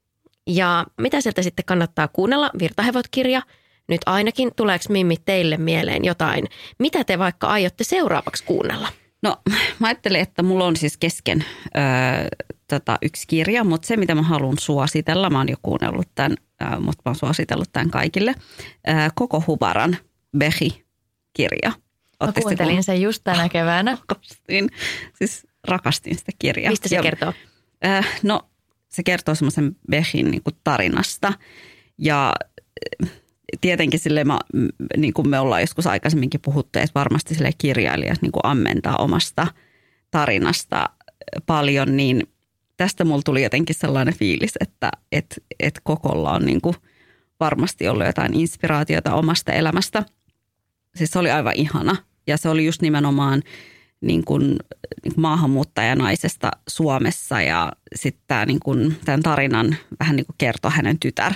Ja mitä sieltä sitten kannattaa kuunnella? Virtahevot-kirja. Nyt ainakin, tuleeko Mimmi teille mieleen jotain? Mitä te vaikka aiotte seuraavaksi kuunnella? No mä ajattelin, että mulla on siis kesken öö, tota, yksi kirja, mutta se mitä mä haluan suositella, mä oon jo kuunnellut tämän, öö, mutta mä oon suositellut tämän kaikille. Öö, Koko Hubaran Behi-kirja. Mä kuuntelin sen just tänä keväänä. Rakastin, siis rakastin sitä kirjaa. Mistä se ja, kertoo? Öö, no se kertoo semmoisen Behin niin kuin tarinasta ja tietenkin sille mä, niin kuin me ollaan joskus aikaisemminkin puhuttu, että varmasti sille kirjailijat niin kuin ammentaa omasta tarinasta paljon, niin tästä mulla tuli jotenkin sellainen fiilis, että et, et Kokolla on niin kuin varmasti ollut jotain inspiraatiota omasta elämästä. Siis se oli aivan ihana ja se oli just nimenomaan niin kuin, niin kuin maahanmuuttajanaisesta Suomessa ja sitten niin kuin tämän tarinan vähän niin kuin kertoi hänen tytär.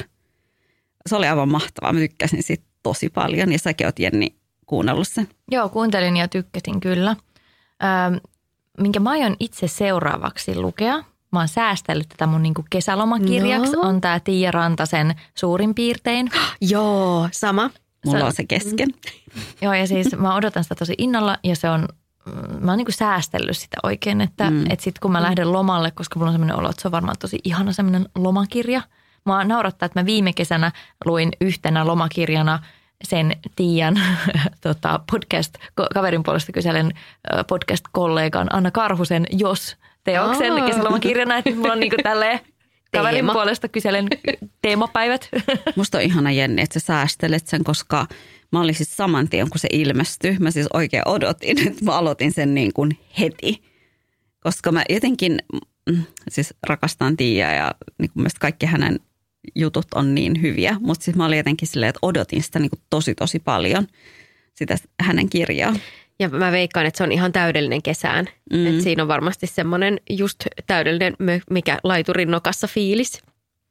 Se oli aivan mahtavaa. Mä tykkäsin siitä tosi paljon ja säkin oot, Jenni, kuunnellut sen. Joo, kuuntelin ja tykkäsin kyllä. Ähm, minkä mä aion itse seuraavaksi lukea, mä oon säästellyt tätä mun niinku kesälomakirjaksi, no. on tää Tiia Rantasen Suurin piirtein. Joo, sama. Mulla se on se kesken. Mm. Joo, ja siis mä odotan sitä tosi innolla ja se on, mä oon niinku säästellyt sitä oikein, että mm. et sit kun mä lähden lomalle, koska mulla on semmoinen olo, että se on varmaan tosi ihana semmoinen lomakirja. Mua naurattaa, että mä viime kesänä luin yhtenä lomakirjana sen Tiian tota, podcast-kaverin puolesta kyselen podcast-kollegan Anna Karhusen Jos-teoksen oh. kesälomakirjana. Että mulla on niinku tälleen kaverin Teema. puolesta kyselen teemapäivät. Musta on ihana, Jenni, että sä säästelet sen, koska mä olin siis saman tien, kun se ilmestyi. Mä siis oikein odotin, että mä aloitin sen niin kuin heti, koska mä jotenkin siis rakastan Tiiaa ja niin kuin mielestäni kaikki hänen jutut on niin hyviä, mutta siis mä olin jotenkin silleen, että odotin sitä niin kuin tosi tosi paljon, sitä hänen kirjaa. Ja mä veikkaan, että se on ihan täydellinen kesään. Mm. Että siinä on varmasti semmoinen just täydellinen, mikä laiturin nokassa fiilis.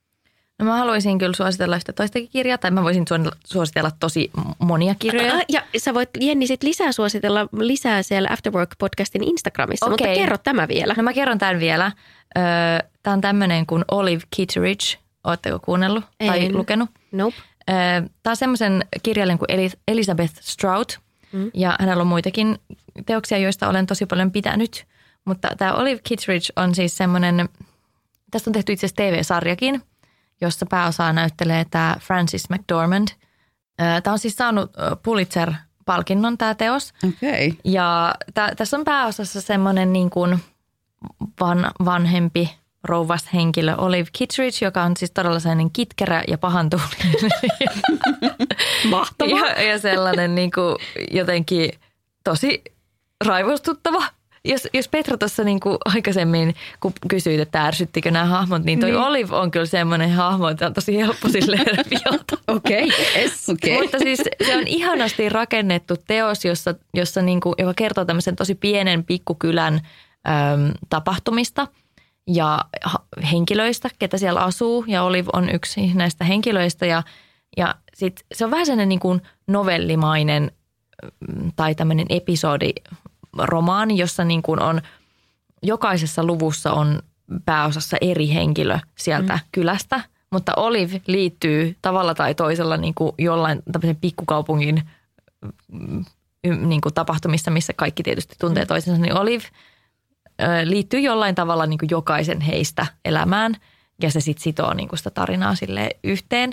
No mä haluaisin kyllä suositella yhtä toistakin kirjaa, tai mä voisin suositella tosi monia kirjoja. Ah, ja sä voit, Jenni, sit lisää suositella lisää siellä Afterwork-podcastin Instagramissa, okay. mutta kerro tämä vielä. No mä kerron tämän vielä. Tämä on tämmöinen kuin Olive Kitteridge. Oletteko kuunnellut en. tai lukenut? Nope. Tämä on semmoisen kirjailijan kuin Elizabeth Strout. Mm. Ja hänellä on muitakin teoksia, joista olen tosi paljon pitänyt. Mutta tämä Olive Kitteridge on siis semmoinen, tästä on tehty itse asiassa T V-sarjakin, jossa pääosaa näyttelee tämä Frances McDormand. Tämä on siis saanut Pulitzer-palkinnon tämä teos. Okay. Ja tää, tässä on pääosassa semmoinen niin kuin van, vanhempi rouvas henkilö Olive Kitteridge, joka on siis todella sellainen kitkerä ja pahantuulinen. Mahtavaa. Ja, ja sellainen niin kuin jotenkin tosi raivostuttava. Jos, jos Petra tuossa niin kuin aikaisemmin, kun kysyit, että ärsyttikö nämä hahmot, niin toi niin. Olive on kyllä semmoinen hahmo, että on tosi helppo silleen viota. Okei, okay, yes, okay. Mutta siis se on ihanasti rakennettu teos, jossa, jossa niin kuin, joka kertoo tämmöisen tosi pienen pikkukylän äm, tapahtumista ja henkilöistä, ketä siellä asuu. Ja Olive on yksi näistä henkilöistä ja, ja sit se on vähän sellainen niin kuin novellimainen tai tämmöinen episodi romaani, jossa niin kuin on, jokaisessa luvussa on pääosassa eri henkilö sieltä mm. kylästä, mutta Olive liittyy tavalla tai toisella niin kuin jollain tämmöisen pikkukaupungin niin kuin tapahtumissa, missä kaikki tietysti tuntee toisensa, niin Olive liittyy jollain tavalla niin kuin jokaisen heistä elämään ja se sitten sitoo niin kuin sitä tarinaa silleen yhteen.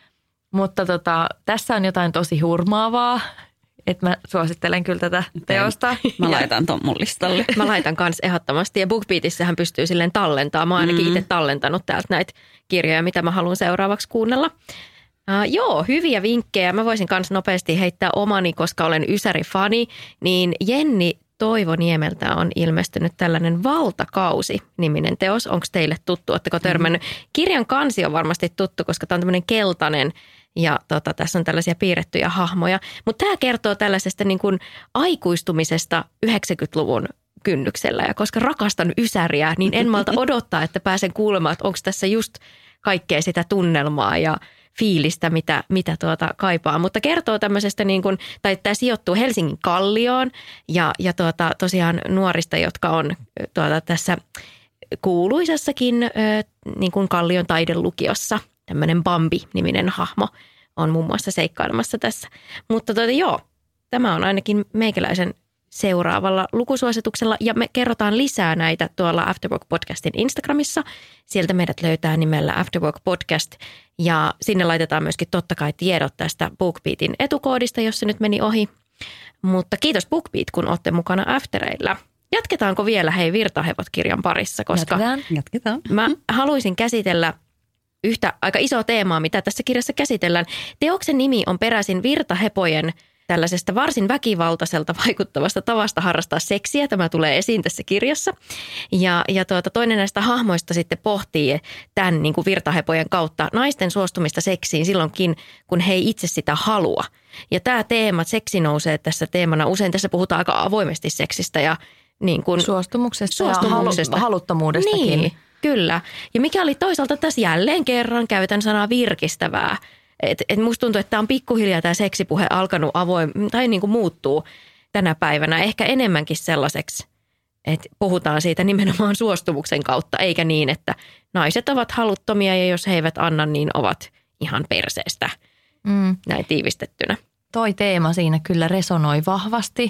Mutta tota, tässä on jotain tosi hurmaavaa, että mä suosittelen kyllä tätä teosta. Mä laitan ton mun listalle. Mä laitan kans ehdottomasti ja BookBeatissähän pystyy silleen tallentamaan. Mä oon ainakin mm. itse tallentanut täältä näitä kirjoja, mitä mä haluan seuraavaksi kuunnella. Uh, joo, hyviä vinkkejä. Mä voisin kans nopeasti heittää omani, koska olen Ysäri-fani, niin Jenni Toivoniemeltä on ilmestynyt tällainen Valtakausi-niminen teos. Onko teille tuttu? Oletteko törmännyt? Mm. Kirjan kansi on varmasti tuttu, koska tämä on tämmöinen keltainen ja tota, tässä on tällaisia piirrettyjä hahmoja. Mutta tämä kertoo tällaisesta niin kuin aikuistumisesta yhdeksänkymmentäluvun kynnyksellä. Ja koska rakastan Ysäriä, niin en malta odottaa, että pääsen kuulemaan, että onko tässä just kaikkea sitä tunnelmaa ja fiilistä, mitä, mitä tuota kaipaa. Mutta kertoo tämmöisestä, niin kuin, tai tämä sijoittuu Helsingin Kallioon ja, ja tuota, tosiaan nuorista, jotka on tuota, tässä kuuluisassakin ö, niin kuin Kallion taidelukiossa. Tämmöinen Bambi-niminen hahmo on muun muassa seikkailemassa tässä. Mutta tuota, joo, tämä on ainakin meikäläisen seuraavalla lukusuosituksella ja me kerrotaan lisää näitä tuolla Afterwork Podcastin Instagramissa. Sieltä meidät löytää nimellä Afterwork Podcast ja sinne laitetaan myöskin totta kai tiedot tästä BookBeatin etukoodista, jos se nyt meni ohi. Mutta kiitos BookBeat, kun olette mukana Aftereilla. Jatketaanko vielä hei Virtahevot-kirjan parissa, koska Jatketaan. Jatketaan. Mä haluaisin käsitellä yhtä aika isoa teemaa, mitä tässä kirjassa käsitellään. Teoksen nimi on peräisin virtahepojen tällaisesta varsin väkivaltaiselta vaikuttavasta tavasta harrastaa seksiä. Tämä tulee esiin tässä kirjassa. Ja, ja tuota, toinen näistä hahmoista sitten pohtii tämän niin kuin virtahepojen kautta naisten suostumista seksiin silloinkin, kun he ei itse sitä halua. Ja tämä teema, seksi nousee tässä teemana. Usein tässä puhutaan aika avoimesti seksistä ja niin kuin suostumuksesta, suostumuksesta ja haluttomuudestakin. Niin, kyllä. Ja mikä oli toisaalta tässä jälleen kerran, käytän sanaa virkistävää. Et, et musta tuntuu, että tämä on pikkuhiljaa tämä seksipuhe alkanut avoin, tai niin kuin muuttuu tänä päivänä ehkä enemmänkin sellaiseksi, että puhutaan siitä nimenomaan suostumuksen kautta, eikä niin, että naiset ovat haluttomia ja jos he eivät anna, niin ovat ihan perseestä mm. näin tiivistettynä. Toi teema siinä kyllä resonoi vahvasti,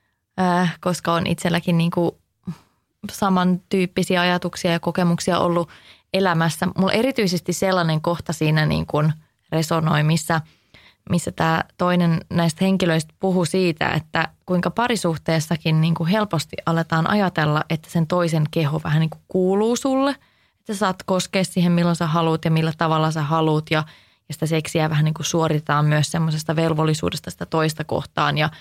äh, koska on itselläkin niin kuin samantyyppisiä ajatuksia ja kokemuksia ollut elämässä. Mulla erityisesti sellainen kohta siinä niin kuin resonoi, missä, missä tämä toinen näistä henkilöistä puhui siitä, että kuinka parisuhteessakin niin kuin helposti aletaan ajatella, että sen toisen keho vähän niin kuin kuuluu sulle. Että sä saat koskea siihen, milloin sä haluut ja millä tavalla sä haluut ja, ja sitä seksiä vähän niin kuin suoritetaan myös semmoisesta velvollisuudesta sitä toista kohtaan. Ja,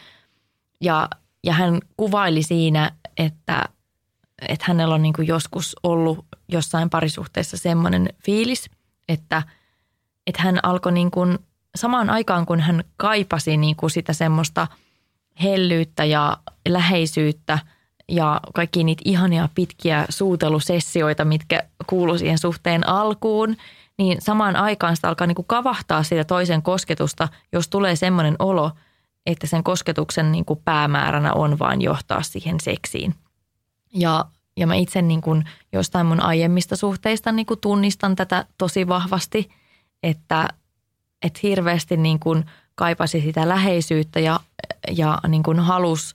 ja, ja hän kuvaili siinä, että, että hänellä on niin kuin joskus ollut jossain parisuhteessa semmoinen fiilis, että Että hän alkoi niin kuin, samaan aikaan, kun hän kaipasi niin kuin sitä semmoista hellyyttä ja läheisyyttä ja kaikki niitä ihania pitkiä suutelusessioita, mitkä kuului siihen suhteen alkuun, niin samaan aikaan sitä alkaa niin kuin kavahtaa sitä toisen kosketusta, jos tulee semmoinen olo, että sen kosketuksen niin kuin päämääränä on vain johtaa siihen seksiin. Ja, ja mä itse niin kuin jostain mun aiemmista suhteista niin kuin tunnistan tätä tosi vahvasti, että, että hirveästi niin kuin kaipasi sitä läheisyyttä ja, ja niin kuin halusi.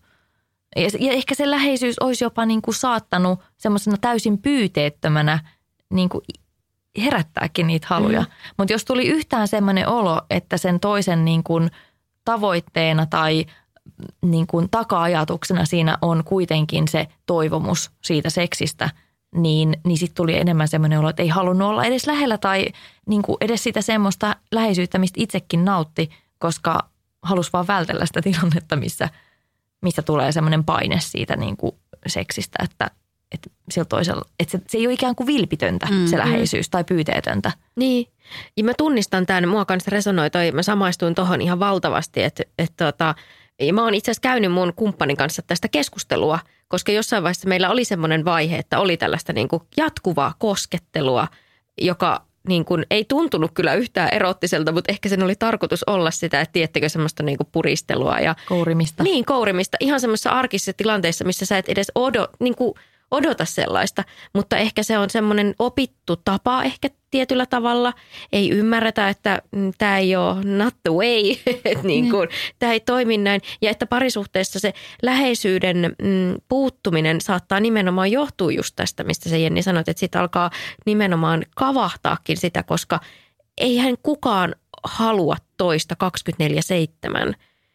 Ja ehkä se läheisyys olisi jopa niin kuin saattanut semmoisena täysin pyyteettömänä niin kuin herättääkin niitä haluja. Mm. Mutta jos tuli yhtään semmoinen olo, että sen toisen niin kuin tavoitteena tai niin kuin taka-ajatuksena siinä on kuitenkin se toivomus siitä seksistä, niin, niin sitten tuli enemmän semmoinen olo, että ei halunnut olla edes lähellä tai niin kuin edes sitä semmoista läheisyyttä, mistä itsekin nautti, koska halusi vaan vältellä sitä tilannetta, missä, missä tulee semmoinen paine siitä niin kuin seksistä, että, että, sillä toisella, että se, se ei ole ikään kuin vilpitöntä mm, se läheisyys mm. tai pyyteetöntä. Niin, ja mä tunnistan tämän, mua kanssa resonoi toi, mä samaistuin tohon ihan valtavasti, että, että tota, ja mä oon itse asiassa käynyt mun kumppanin kanssa tästä keskustelua, koska jossain vaiheessa meillä oli semmoinen vaihe, että oli tällaista niin kuin jatkuvaa koskettelua, joka niin kuin, ei tuntunut kyllä yhtään erottiselta, mutta ehkä sen oli tarkoitus olla sitä, että tiedättekö semmoista niin kuin puristelua. Ja, Kourimista. Niin, kourimista. Ihan semmoisessa arkisessa tilanteessa, missä sä et edes odo, niin kuin odota sellaista, mutta ehkä se on semmoinen opittu tapa ehkä tietyllä tavalla. Ei ymmärretä, että mm, tämä ei ole not the way, että niin kuin, tämä ei toimi näin. Ja että parisuhteessa se läheisyyden mm, puuttuminen saattaa nimenomaan johtua just tästä, mistä se Jenni sanoi, että sitten alkaa nimenomaan kavahtaakin sitä, koska eihän kukaan halua toista kaksikymmentäneljä seitsemän.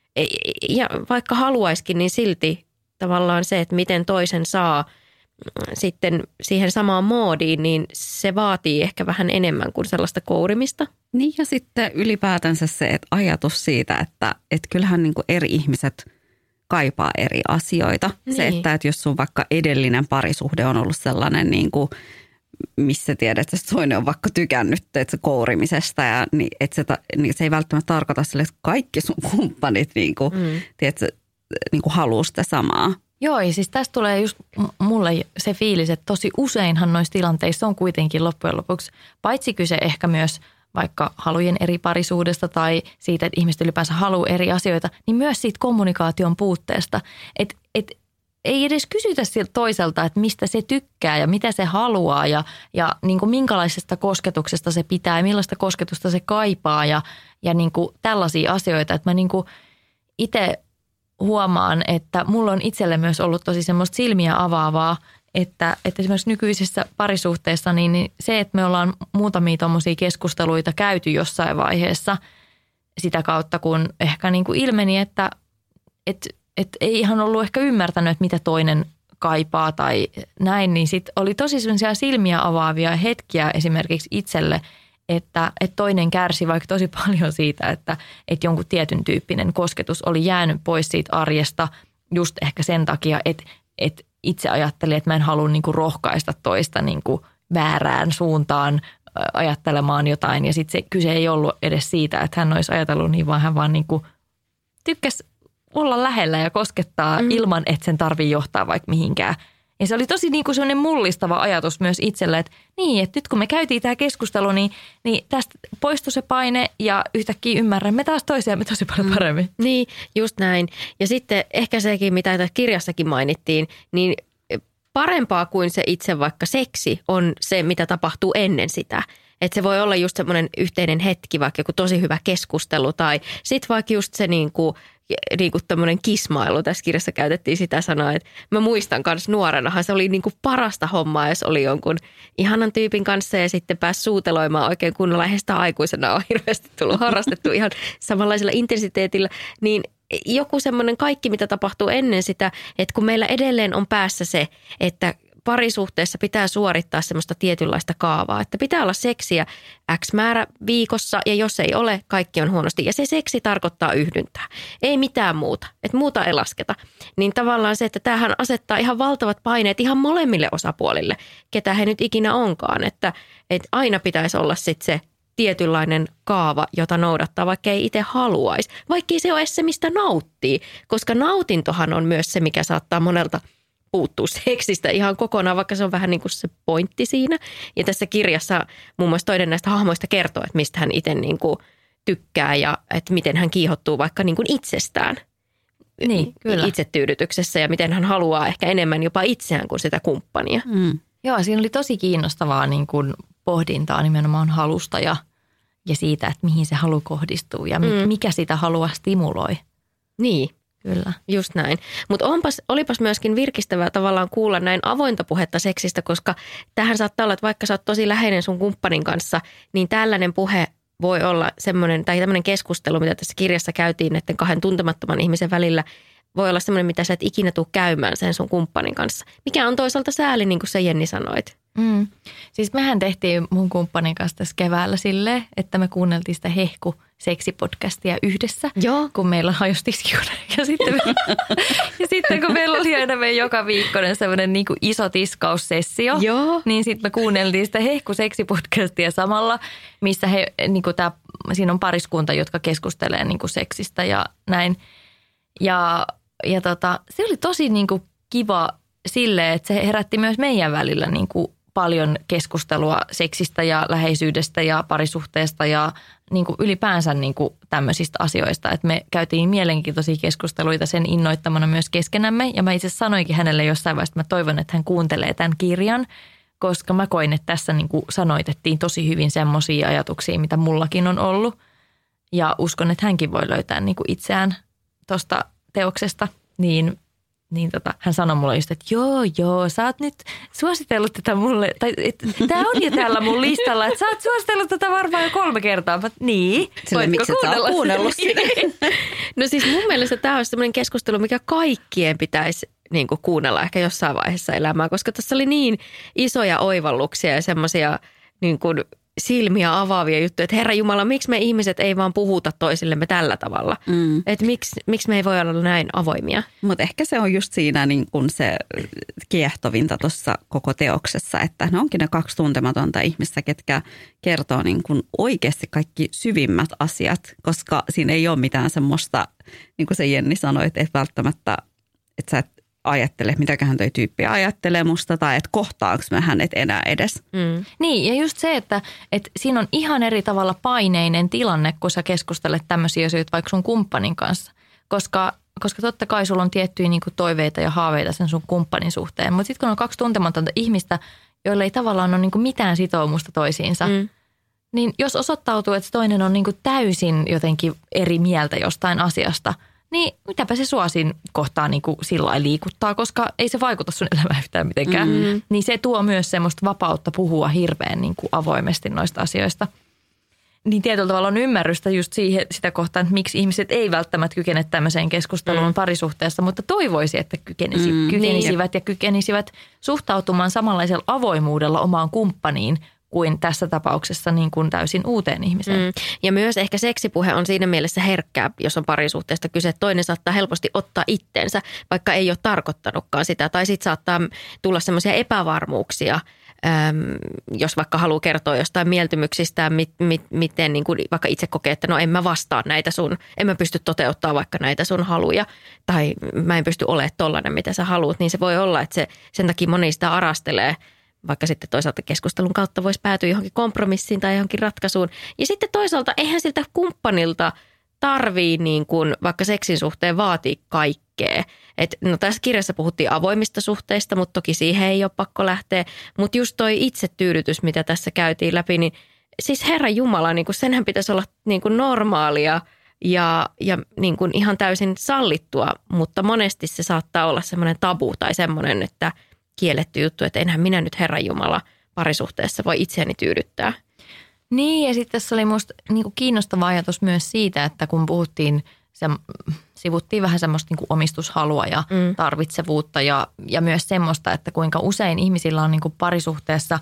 Ja vaikka haluaisikin, niin silti tavallaan se, että miten toisen saa sitten siihen samaan moodiin, niin se vaatii ehkä vähän enemmän kuin sellaista kourimista. Niin ja sitten ylipäätänsä se että ajatus siitä, että, että kyllähän niin kuin eri ihmiset kaipaa eri asioita. Niin. Se, että, että jos sun vaikka edellinen parisuhde on ollut sellainen, niin kuin, missä tiedät, että toinen on vaikka tykännyt että kourimisesta, ja, niin, että se, niin se ei välttämättä tarkoita sille, että kaikki sun kumppanit niin kuin, mm. tiedätkö, niin kuin haluaa sitä samaa. Joo, ja siis tästä tulee just mulle se fiilis, että tosi useinhan noissa tilanteissa on kuitenkin loppujen lopuksi, paitsi kyse ehkä myös vaikka halujen eri parisuudesta tai siitä, että ihmiset ylipäänsä haluaa eri asioita, niin myös siitä kommunikaation puutteesta. Että et, ei edes kysytä siltä toiselta, että mistä se tykkää ja mitä se haluaa ja, ja niin kuin minkälaisesta kosketuksesta se pitää ja millaista kosketusta se kaipaa ja, ja niin kuin tällaisia asioita, että mä niin kuin itse huomaan, että mulla on itselle myös ollut tosi semmoista silmiä avaavaa, että, että esimerkiksi nykyisissä parisuhteissa niin, niin se, että me ollaan muutamia tommosia keskusteluita käyty jossain vaiheessa sitä kautta, kun ehkä niin kuin ilmeni, että et, et ei ihan ollut ehkä ymmärtänyt, että mitä toinen kaipaa tai näin, niin sitten oli tosi semmoisia silmiä avaavia hetkiä esimerkiksi itselle, Että, että toinen kärsi vaikka tosi paljon siitä, että, että jonkun tietyn tyyppinen kosketus oli jäänyt pois siitä arjesta just ehkä sen takia, että, että itse ajattelin, että mä en halua niin kuin rohkaista toista niin kuin väärään suuntaan ajattelemaan jotain. Ja sitten se kyse ei ollut edes siitä, että hän olisi ajatellut niin, vaan hän vaan niin kuin tykkäsi olla lähellä ja koskettaa mm. ilman, että sen tarvii johtaa vaikka mihinkään. Ja se oli tosi niin kuin sellainen mullistava ajatus myös itselle, että niin, että nyt kun me käytiin tämä keskustelu, niin, niin tästä poistui se paine ja yhtäkkiä ymmärrämme taas toisiamme tosi paljon paremmin. Mm. Niin, just näin. Ja sitten ehkä sekin, mitä tässä kirjassakin mainittiin, niin parempaa kuin se itse vaikka seksi on se, mitä tapahtuu ennen sitä. Että se voi olla just semmoinen yhteinen hetki, vaikka joku tosi hyvä keskustelu tai sitten vaikka just se niin kuin, niin kuin tämmöinen kismailu. Tässä kirjassa käytettiin sitä sanaa, että mä muistan kanssa nuorenahan se oli niin kuin parasta hommaa, jos oli jonkun ihanan tyypin kanssa ja sitten pääsi suuteloimaan oikein kunnolla. Eihän sitä aikuisena on hirveästi tullut harrastettu ihan samanlaisella intensiteetillä, niin joku semmoinen kaikki, mitä tapahtuu ennen sitä, että kun meillä edelleen on päässä se, että parisuhteessa pitää suorittaa semmoista tietynlaista kaavaa, että pitää olla seksiä X määrä viikossa ja jos ei ole, kaikki on huonosti. Ja se seksi tarkoittaa yhdyntää, ei mitään muuta, että muuta ei lasketa. Niin tavallaan se, että tämähän asettaa ihan valtavat paineet ihan molemmille osapuolille, ketä he nyt ikinä onkaan, että, että aina pitäisi olla sitten se tietynlainen kaava, jota noudattaa, vaikka ei itse haluaisi. Vaikka ei se ole edes se, mistä nauttii, koska nautintohan on myös se, mikä saattaa monelta puuttuu seksistä ihan kokonaan, vaikka se on vähän niin kuin se pointti siinä. Ja tässä kirjassa muun muassa toinen näistä hahmoista kertoo, että mistä hän itse niin kuin tykkää ja että miten hän kiihottuu vaikka niin kuin itsestään. Niin, kyllä. Itsetyydytyksessä ja miten hän haluaa ehkä enemmän jopa itseään kuin sitä kumppania. Mm. Joo, siinä oli tosi kiinnostavaa niin kuin pohdintaa nimenomaan halusta ja, ja siitä, että mihin se halu kohdistuu ja mm. mikä sitä halua stimuloi. Niin. Kyllä. Just näin. Mutta olipas myöskin virkistävää tavallaan kuulla näin avointa puhetta seksistä, koska tähän saattaa olla, että vaikka sä oot tosi läheinen sun kumppanin kanssa, niin tällainen puhe voi olla semmoinen, tai tämmöinen keskustelu, mitä tässä kirjassa käytiin näiden kahden tuntemattoman ihmisen välillä, voi olla semmoinen, mitä sä et ikinä tule käymään sen sun kumppanin kanssa. Mikä on toisaalta sääli, niin kuin sä Jenni sanoit. Mm. Siis mehän tehtiin mun kumppanin kanssa tässä keväällä silleen, että me kuunneltiin sitä hehku seksipodcastia yhdessä, Joo. kun meillä hajosi tiskikone. Ja sitten, me, ja sitten kun meillä oli aina meidän joka viikkoinen semmoinen niin kuin iso tiskaussessio, Joo. niin sitten me kuunneltiin sitä hehku seksipodcastia samalla, missä he, niin kuin tää, siinä on pariskunta, jotka keskustelee niin kuin seksistä ja näin. Ja, ja tota, se oli tosi niin kuin kiva silleen, että se herätti myös meidän välillä niin kuin paljon keskustelua seksistä ja läheisyydestä ja parisuhteesta ja niin kuin ylipäänsä niin kuin tämmöisistä asioista. Että me käytiin mielenkiintoisia keskusteluita sen innoittamana myös keskenämme. Ja mä itse sanoinkin hänelle jossain vaiheessa, että mä toivon, että hän kuuntelee tämän kirjan, koska mä koin, että tässä niin kuin sanoitettiin tosi hyvin semmoisia ajatuksia, mitä mullakin on ollut. Ja uskon, että hänkin voi löytää niin kuin itseään tuosta teoksesta, niin... Niin tota, hän sanoi mulle just, että joo, joo, sä oot nyt suositellut tätä mulle, tai tää on jo täällä mun listalla, että sä oot suositellut tätä varmaan jo kolme kertaa. Mä, niin, sille, miksi sä oot kuunnellut sitä? No siis mun mielestä tää on semmoinen keskustelu, mikä kaikkien pitäisi niin kuin kuunnella ehkä jossain vaiheessa elämää, koska tässä oli niin isoja oivalluksia ja semmoisia niin kuin silmiä avaavia juttuja, että Herra Jumala, miksi me ihmiset ei vaan puhuta toisillemme tällä tavalla? Mm. Että miksi, miksi me ei voi olla näin avoimia? Mutta ehkä se on just siinä niin kun se kiehtovinta tuossa koko teoksessa, että ne onkin ne kaksi tuntematonta ihmistä, ketkä kertoo niin kun oikeasti kaikki syvimmät asiat, koska siinä ei ole mitään semmoista, niin kuin se Jenni sanoi, että et välttämättä, että sä et ajattele, mitäköhän toi tyyppi ajattelee musta tai että kohtaanko mä hänet enää edes. Mm. Niin ja just se, että, että siinä on ihan eri tavalla paineinen tilanne, kun sä keskustelet tämmöisiä asioita vaikka sun kumppanin kanssa. Koska, koska totta kai sulla on tiettyjä niin kuin toiveita ja haaveita sen sun kumppanin suhteen. Mutta sitten kun on kaksi tuntematonta ihmistä, joilla ei tavallaan ole niin kuin mitään sitoumusta toisiinsa, mm. niin jos osoittautuu, että toinen on niin kuin täysin jotenkin eri mieltä jostain asiasta, niin mitäpä se sua siinä kohtaa niin kuin sillä lailla liikuttaa, koska ei se vaikuta sun elämään yhtään mitenkään. Mm-hmm. Niin se tuo myös semmoista vapautta puhua hirveän niin kuin avoimesti noista asioista. Niin tietyllä tavalla on ymmärrystä just siihen, sitä kohtaa, että miksi ihmiset ei välttämättä kykene tämmöiseen keskusteluun mm. parisuhteessa, mutta toivoisi, että kykenisi, mm, kykenisivät niin. ja kykenisivät suhtautumaan samanlaisella avoimuudella omaan kumppaniin, kuin tässä tapauksessa niin kuin täysin uuteen ihmiseen. Mm. Ja myös ehkä seksipuhe on siinä mielessä herkkää, jos on parisuhteesta kyse. Toinen saattaa helposti ottaa itsensä, vaikka ei ole tarkoittanutkaan sitä. Tai sitten saattaa tulla semmoisia epävarmuuksia, äm, jos vaikka haluaa kertoa jostain mieltymyksistä, mit, mit, miten niin kuin vaikka itse kokee, että no en mä vastaa näitä sun, en mä pysty toteuttamaan vaikka näitä sun haluja. Tai mä en pysty olemaan tollainen, mitä sä haluat. Niin se voi olla, että se, sen takia moni sitä arastelee. Vaikka sitten toisaalta keskustelun kautta voisi päätyä johonkin kompromissiin tai johonkin ratkaisuun. Ja sitten toisaalta eihän siltä kumppanilta tarvii niin kuin vaikka seksin suhteen vaatii kaikkea. Et, no tässä kirjassa puhuttiin avoimista suhteista, mutta toki siihen ei ole pakko lähteä. Mutta just toi itsetyydytys, mitä tässä käytiin läpi, niin siis Herra Jumala, niin kuin senhän pitäisi olla niin kuin normaalia ja, ja niin kuin ihan täysin sallittua. Mutta monesti se saattaa olla semmoinen tabu tai semmoinen, että kielletty juttu, että enhän minä nyt Herran Jumala parisuhteessa voi itseäni tyydyttää. Niin ja sitten tässä oli musta niin kuin kiinnostava ajatus myös siitä, että kun puhuttiin, se, sivuttiin vähän semmoista niin kuin omistushalua ja mm. tarvitsevuutta ja, ja myös semmoista, että kuinka usein ihmisillä on niin kuin parisuhteessa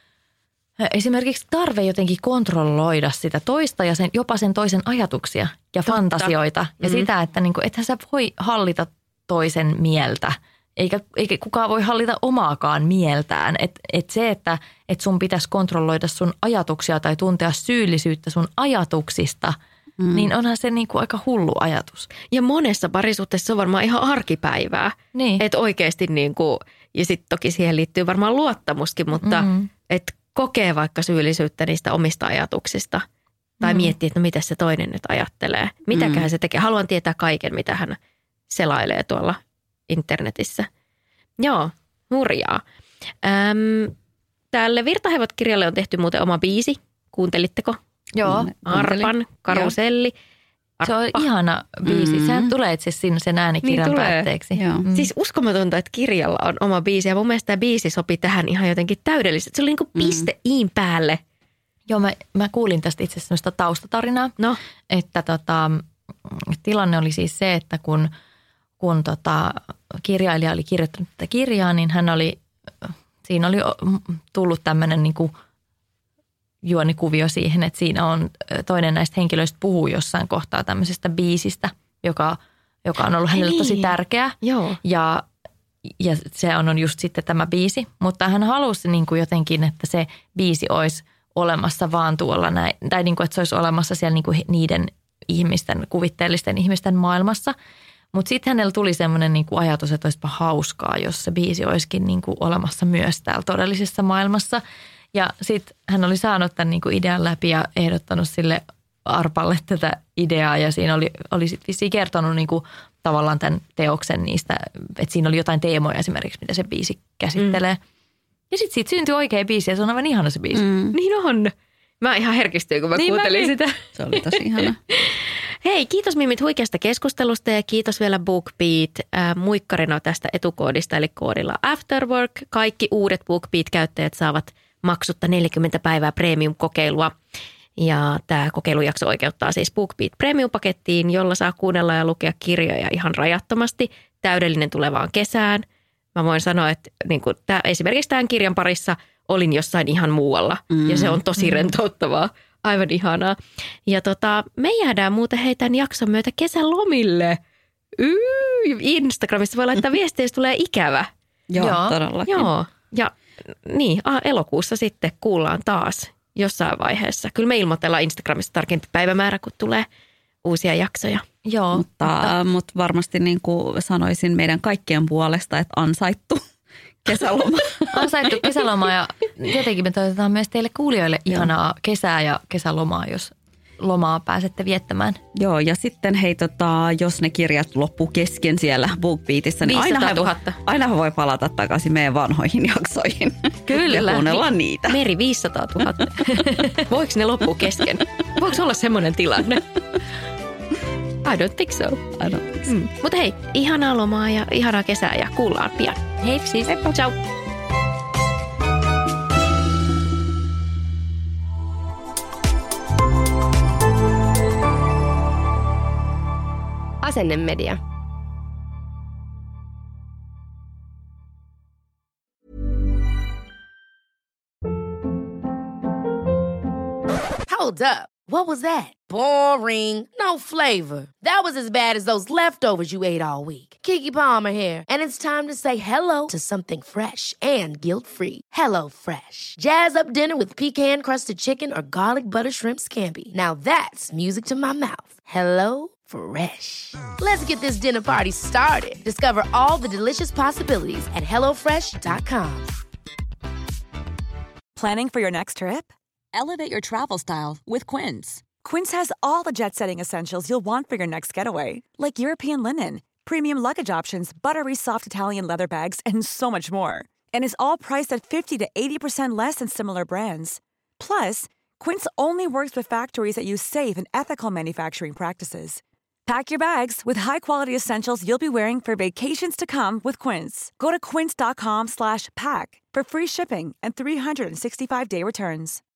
esimerkiksi tarve jotenkin kontrolloida sitä toista ja sen, jopa sen toisen ajatuksia ja Totta. fantasioita ja mm. sitä, että niin kuin, ethän sä voi hallita toisen mieltä. Eikä, eikä kukaan voi hallita omaakaan mieltään. Että et se, että et sun pitäisi kontrolloida sun ajatuksia tai tuntea syyllisyyttä sun ajatuksista, mm. niin onhan se niinku aika hullu ajatus. Ja monessa parisuhteessa se on varmaan ihan arkipäivää. Niin. Että oikeasti niinku, ja sitten toki siihen liittyy varmaan luottamuskin, mutta mm. että kokee vaikka syyllisyyttä niistä omista ajatuksista. Tai mm. miettii, että no mitä se toinen nyt ajattelee. Mitäköhän mm. se tekee. Haluan tietää kaiken, mitä hän selailee tuolla internetissä. Joo, hurjaa. Öm, tälle Virtahevot-kirjalle on tehty muuten oma biisi. Kuuntelitteko? Joo. Arpan, Karuselli. Arppa. Se on ihana biisi. Mm-hmm. Sehän tulee itse asiassa sen äänikirjan niin päätteeksi. Mm. Siis uskomatonta, että kirjalla on oma biisi. Ja mun mielestä tämä biisi sopi tähän ihan jotenkin täydellisesti. Se oli niin kuin piste mm. iin päälle. Joo, mä, mä kuulin tästä itse asiassa taustatarinaa. No. Että tota, tilanne oli siis se, että kun kun tota, kirjailija oli kirjoittanut tätä kirjaa, niin hän oli, siinä oli tullut tämmöinen niin kuin juonikuvio siihen, että siinä on toinen näistä henkilöistä puhuu jossain kohtaa tämmöisestä biisistä, joka, joka on ollut hänelle niin. tosi tärkeä. Joo. Ja, ja se on just sitten tämä biisi, mutta hän halusi niin kuin jotenkin, että se biisi olisi olemassa vaan tuolla näin, tai niin kuin, että se olisi olemassa siellä niin kuin niiden ihmisten, kuvitteellisten ihmisten maailmassa. Mutta sitten hänellä tuli semmoinen niinku ajatus, että olisipa hauskaa, jos se biisi olisikin niinku olemassa myös täällä todellisessa maailmassa. Ja sitten hän oli saanut tämän niinku idean läpi ja ehdottanut sille Arpalle tätä ideaa. Ja siinä oli, oli sitten vissiin kertonut niinku tavallaan tämän teoksen niistä, että siinä oli jotain teemoja esimerkiksi, mitä se biisi käsittelee. Mm. Ja sitten siitä syntyi oikea biisi ja se on aivan ihana se biisi. Mm. Niin on. Mä ihan herkistyin, kun mä niin kuuntelin mä sitä. Se oli tosi ihana. Hei, kiitos Mimit huikeasta keskustelusta ja kiitos vielä BookBeat äh, muikkarina tästä etukoodista, eli koodilla Afterwork. Kaikki uudet BookBeat-käyttäjät saavat maksutta neljäkymmentä päivää premium-kokeilua. Ja tämä kokeilujakso oikeuttaa siis BookBeat Premium-pakettiin, jolla saa kuunnella ja lukea kirjoja ihan rajattomasti. Täydellinen tulevaan kesään. Mä voin sanoa, että niin kuin tää, esimerkiksi tämän kirjan parissa olin jossain ihan muualla mm. ja se on tosi rentouttavaa. Aivan ihanaa. Ja tota, me jäädään muuten hei tämän jakson myötä kesälomille. Yy, Instagramissa voi laittaa viestiä, jos tulee ikävä. Joo, Joo, todellakin. Joo, ja niin, elokuussa sitten kuullaan taas jossain vaiheessa. Kyllä me ilmoitellaan Instagramissa tarkempi päivämäärä, kun tulee uusia jaksoja. Joo, mutta, mutta, mutta varmasti niin kuin sanoisin meidän kaikkien puolesta, että ansaittu kesäloma. Ansaittu kesäloma ja jotenkin me toivotetaan myös teille kuulijoille ihanaa kesää ja kesälomaa, jos lomaa pääsette viettämään. Joo, ja sitten hei, tota, jos ne kirjat loppuu kesken siellä BookBeatissa, niin aina voi, aina voi palata takaisin meidän vanhoihin jaksoihin. Kyllä. Ja kuunnella niitä. Meri viisisataatuhatta. Voiko ne loppua kesken? Voiko olla semmoinen tilanne? I don't think so. I don't think so. Mm. Mutta hei, ihanaa lomaa ja ihanaa kesää ja kuullaan pian. Hei siis. Heippa. Ciao. Asennemedia. Hold up. What was that? Boring. No flavor. That was as bad as those leftovers you ate all week. Keke Palmer here, and it's time to say hello to something fresh and guilt-free. Hello Fresh. Jazz up dinner with pecan-crusted chicken or garlic butter shrimp scampi. Now that's music to my mouth. Hello Fresh. Let's get this dinner party started. Discover all the delicious possibilities at hello fresh dot com. Planning for your next trip? Elevate your travel style with Quince. Quince has all the jet-setting essentials you'll want for your next getaway, like European linen, premium luggage options, buttery soft Italian leather bags, and so much more. And is all priced at fifty to eighty percent less than similar brands. Plus, Quince only works with factories that use safe and ethical manufacturing practices. Pack your bags with high-quality essentials you'll be wearing for vacations to come with Quince. Go to quince dot com slash pack for free shipping and three sixty-five day returns.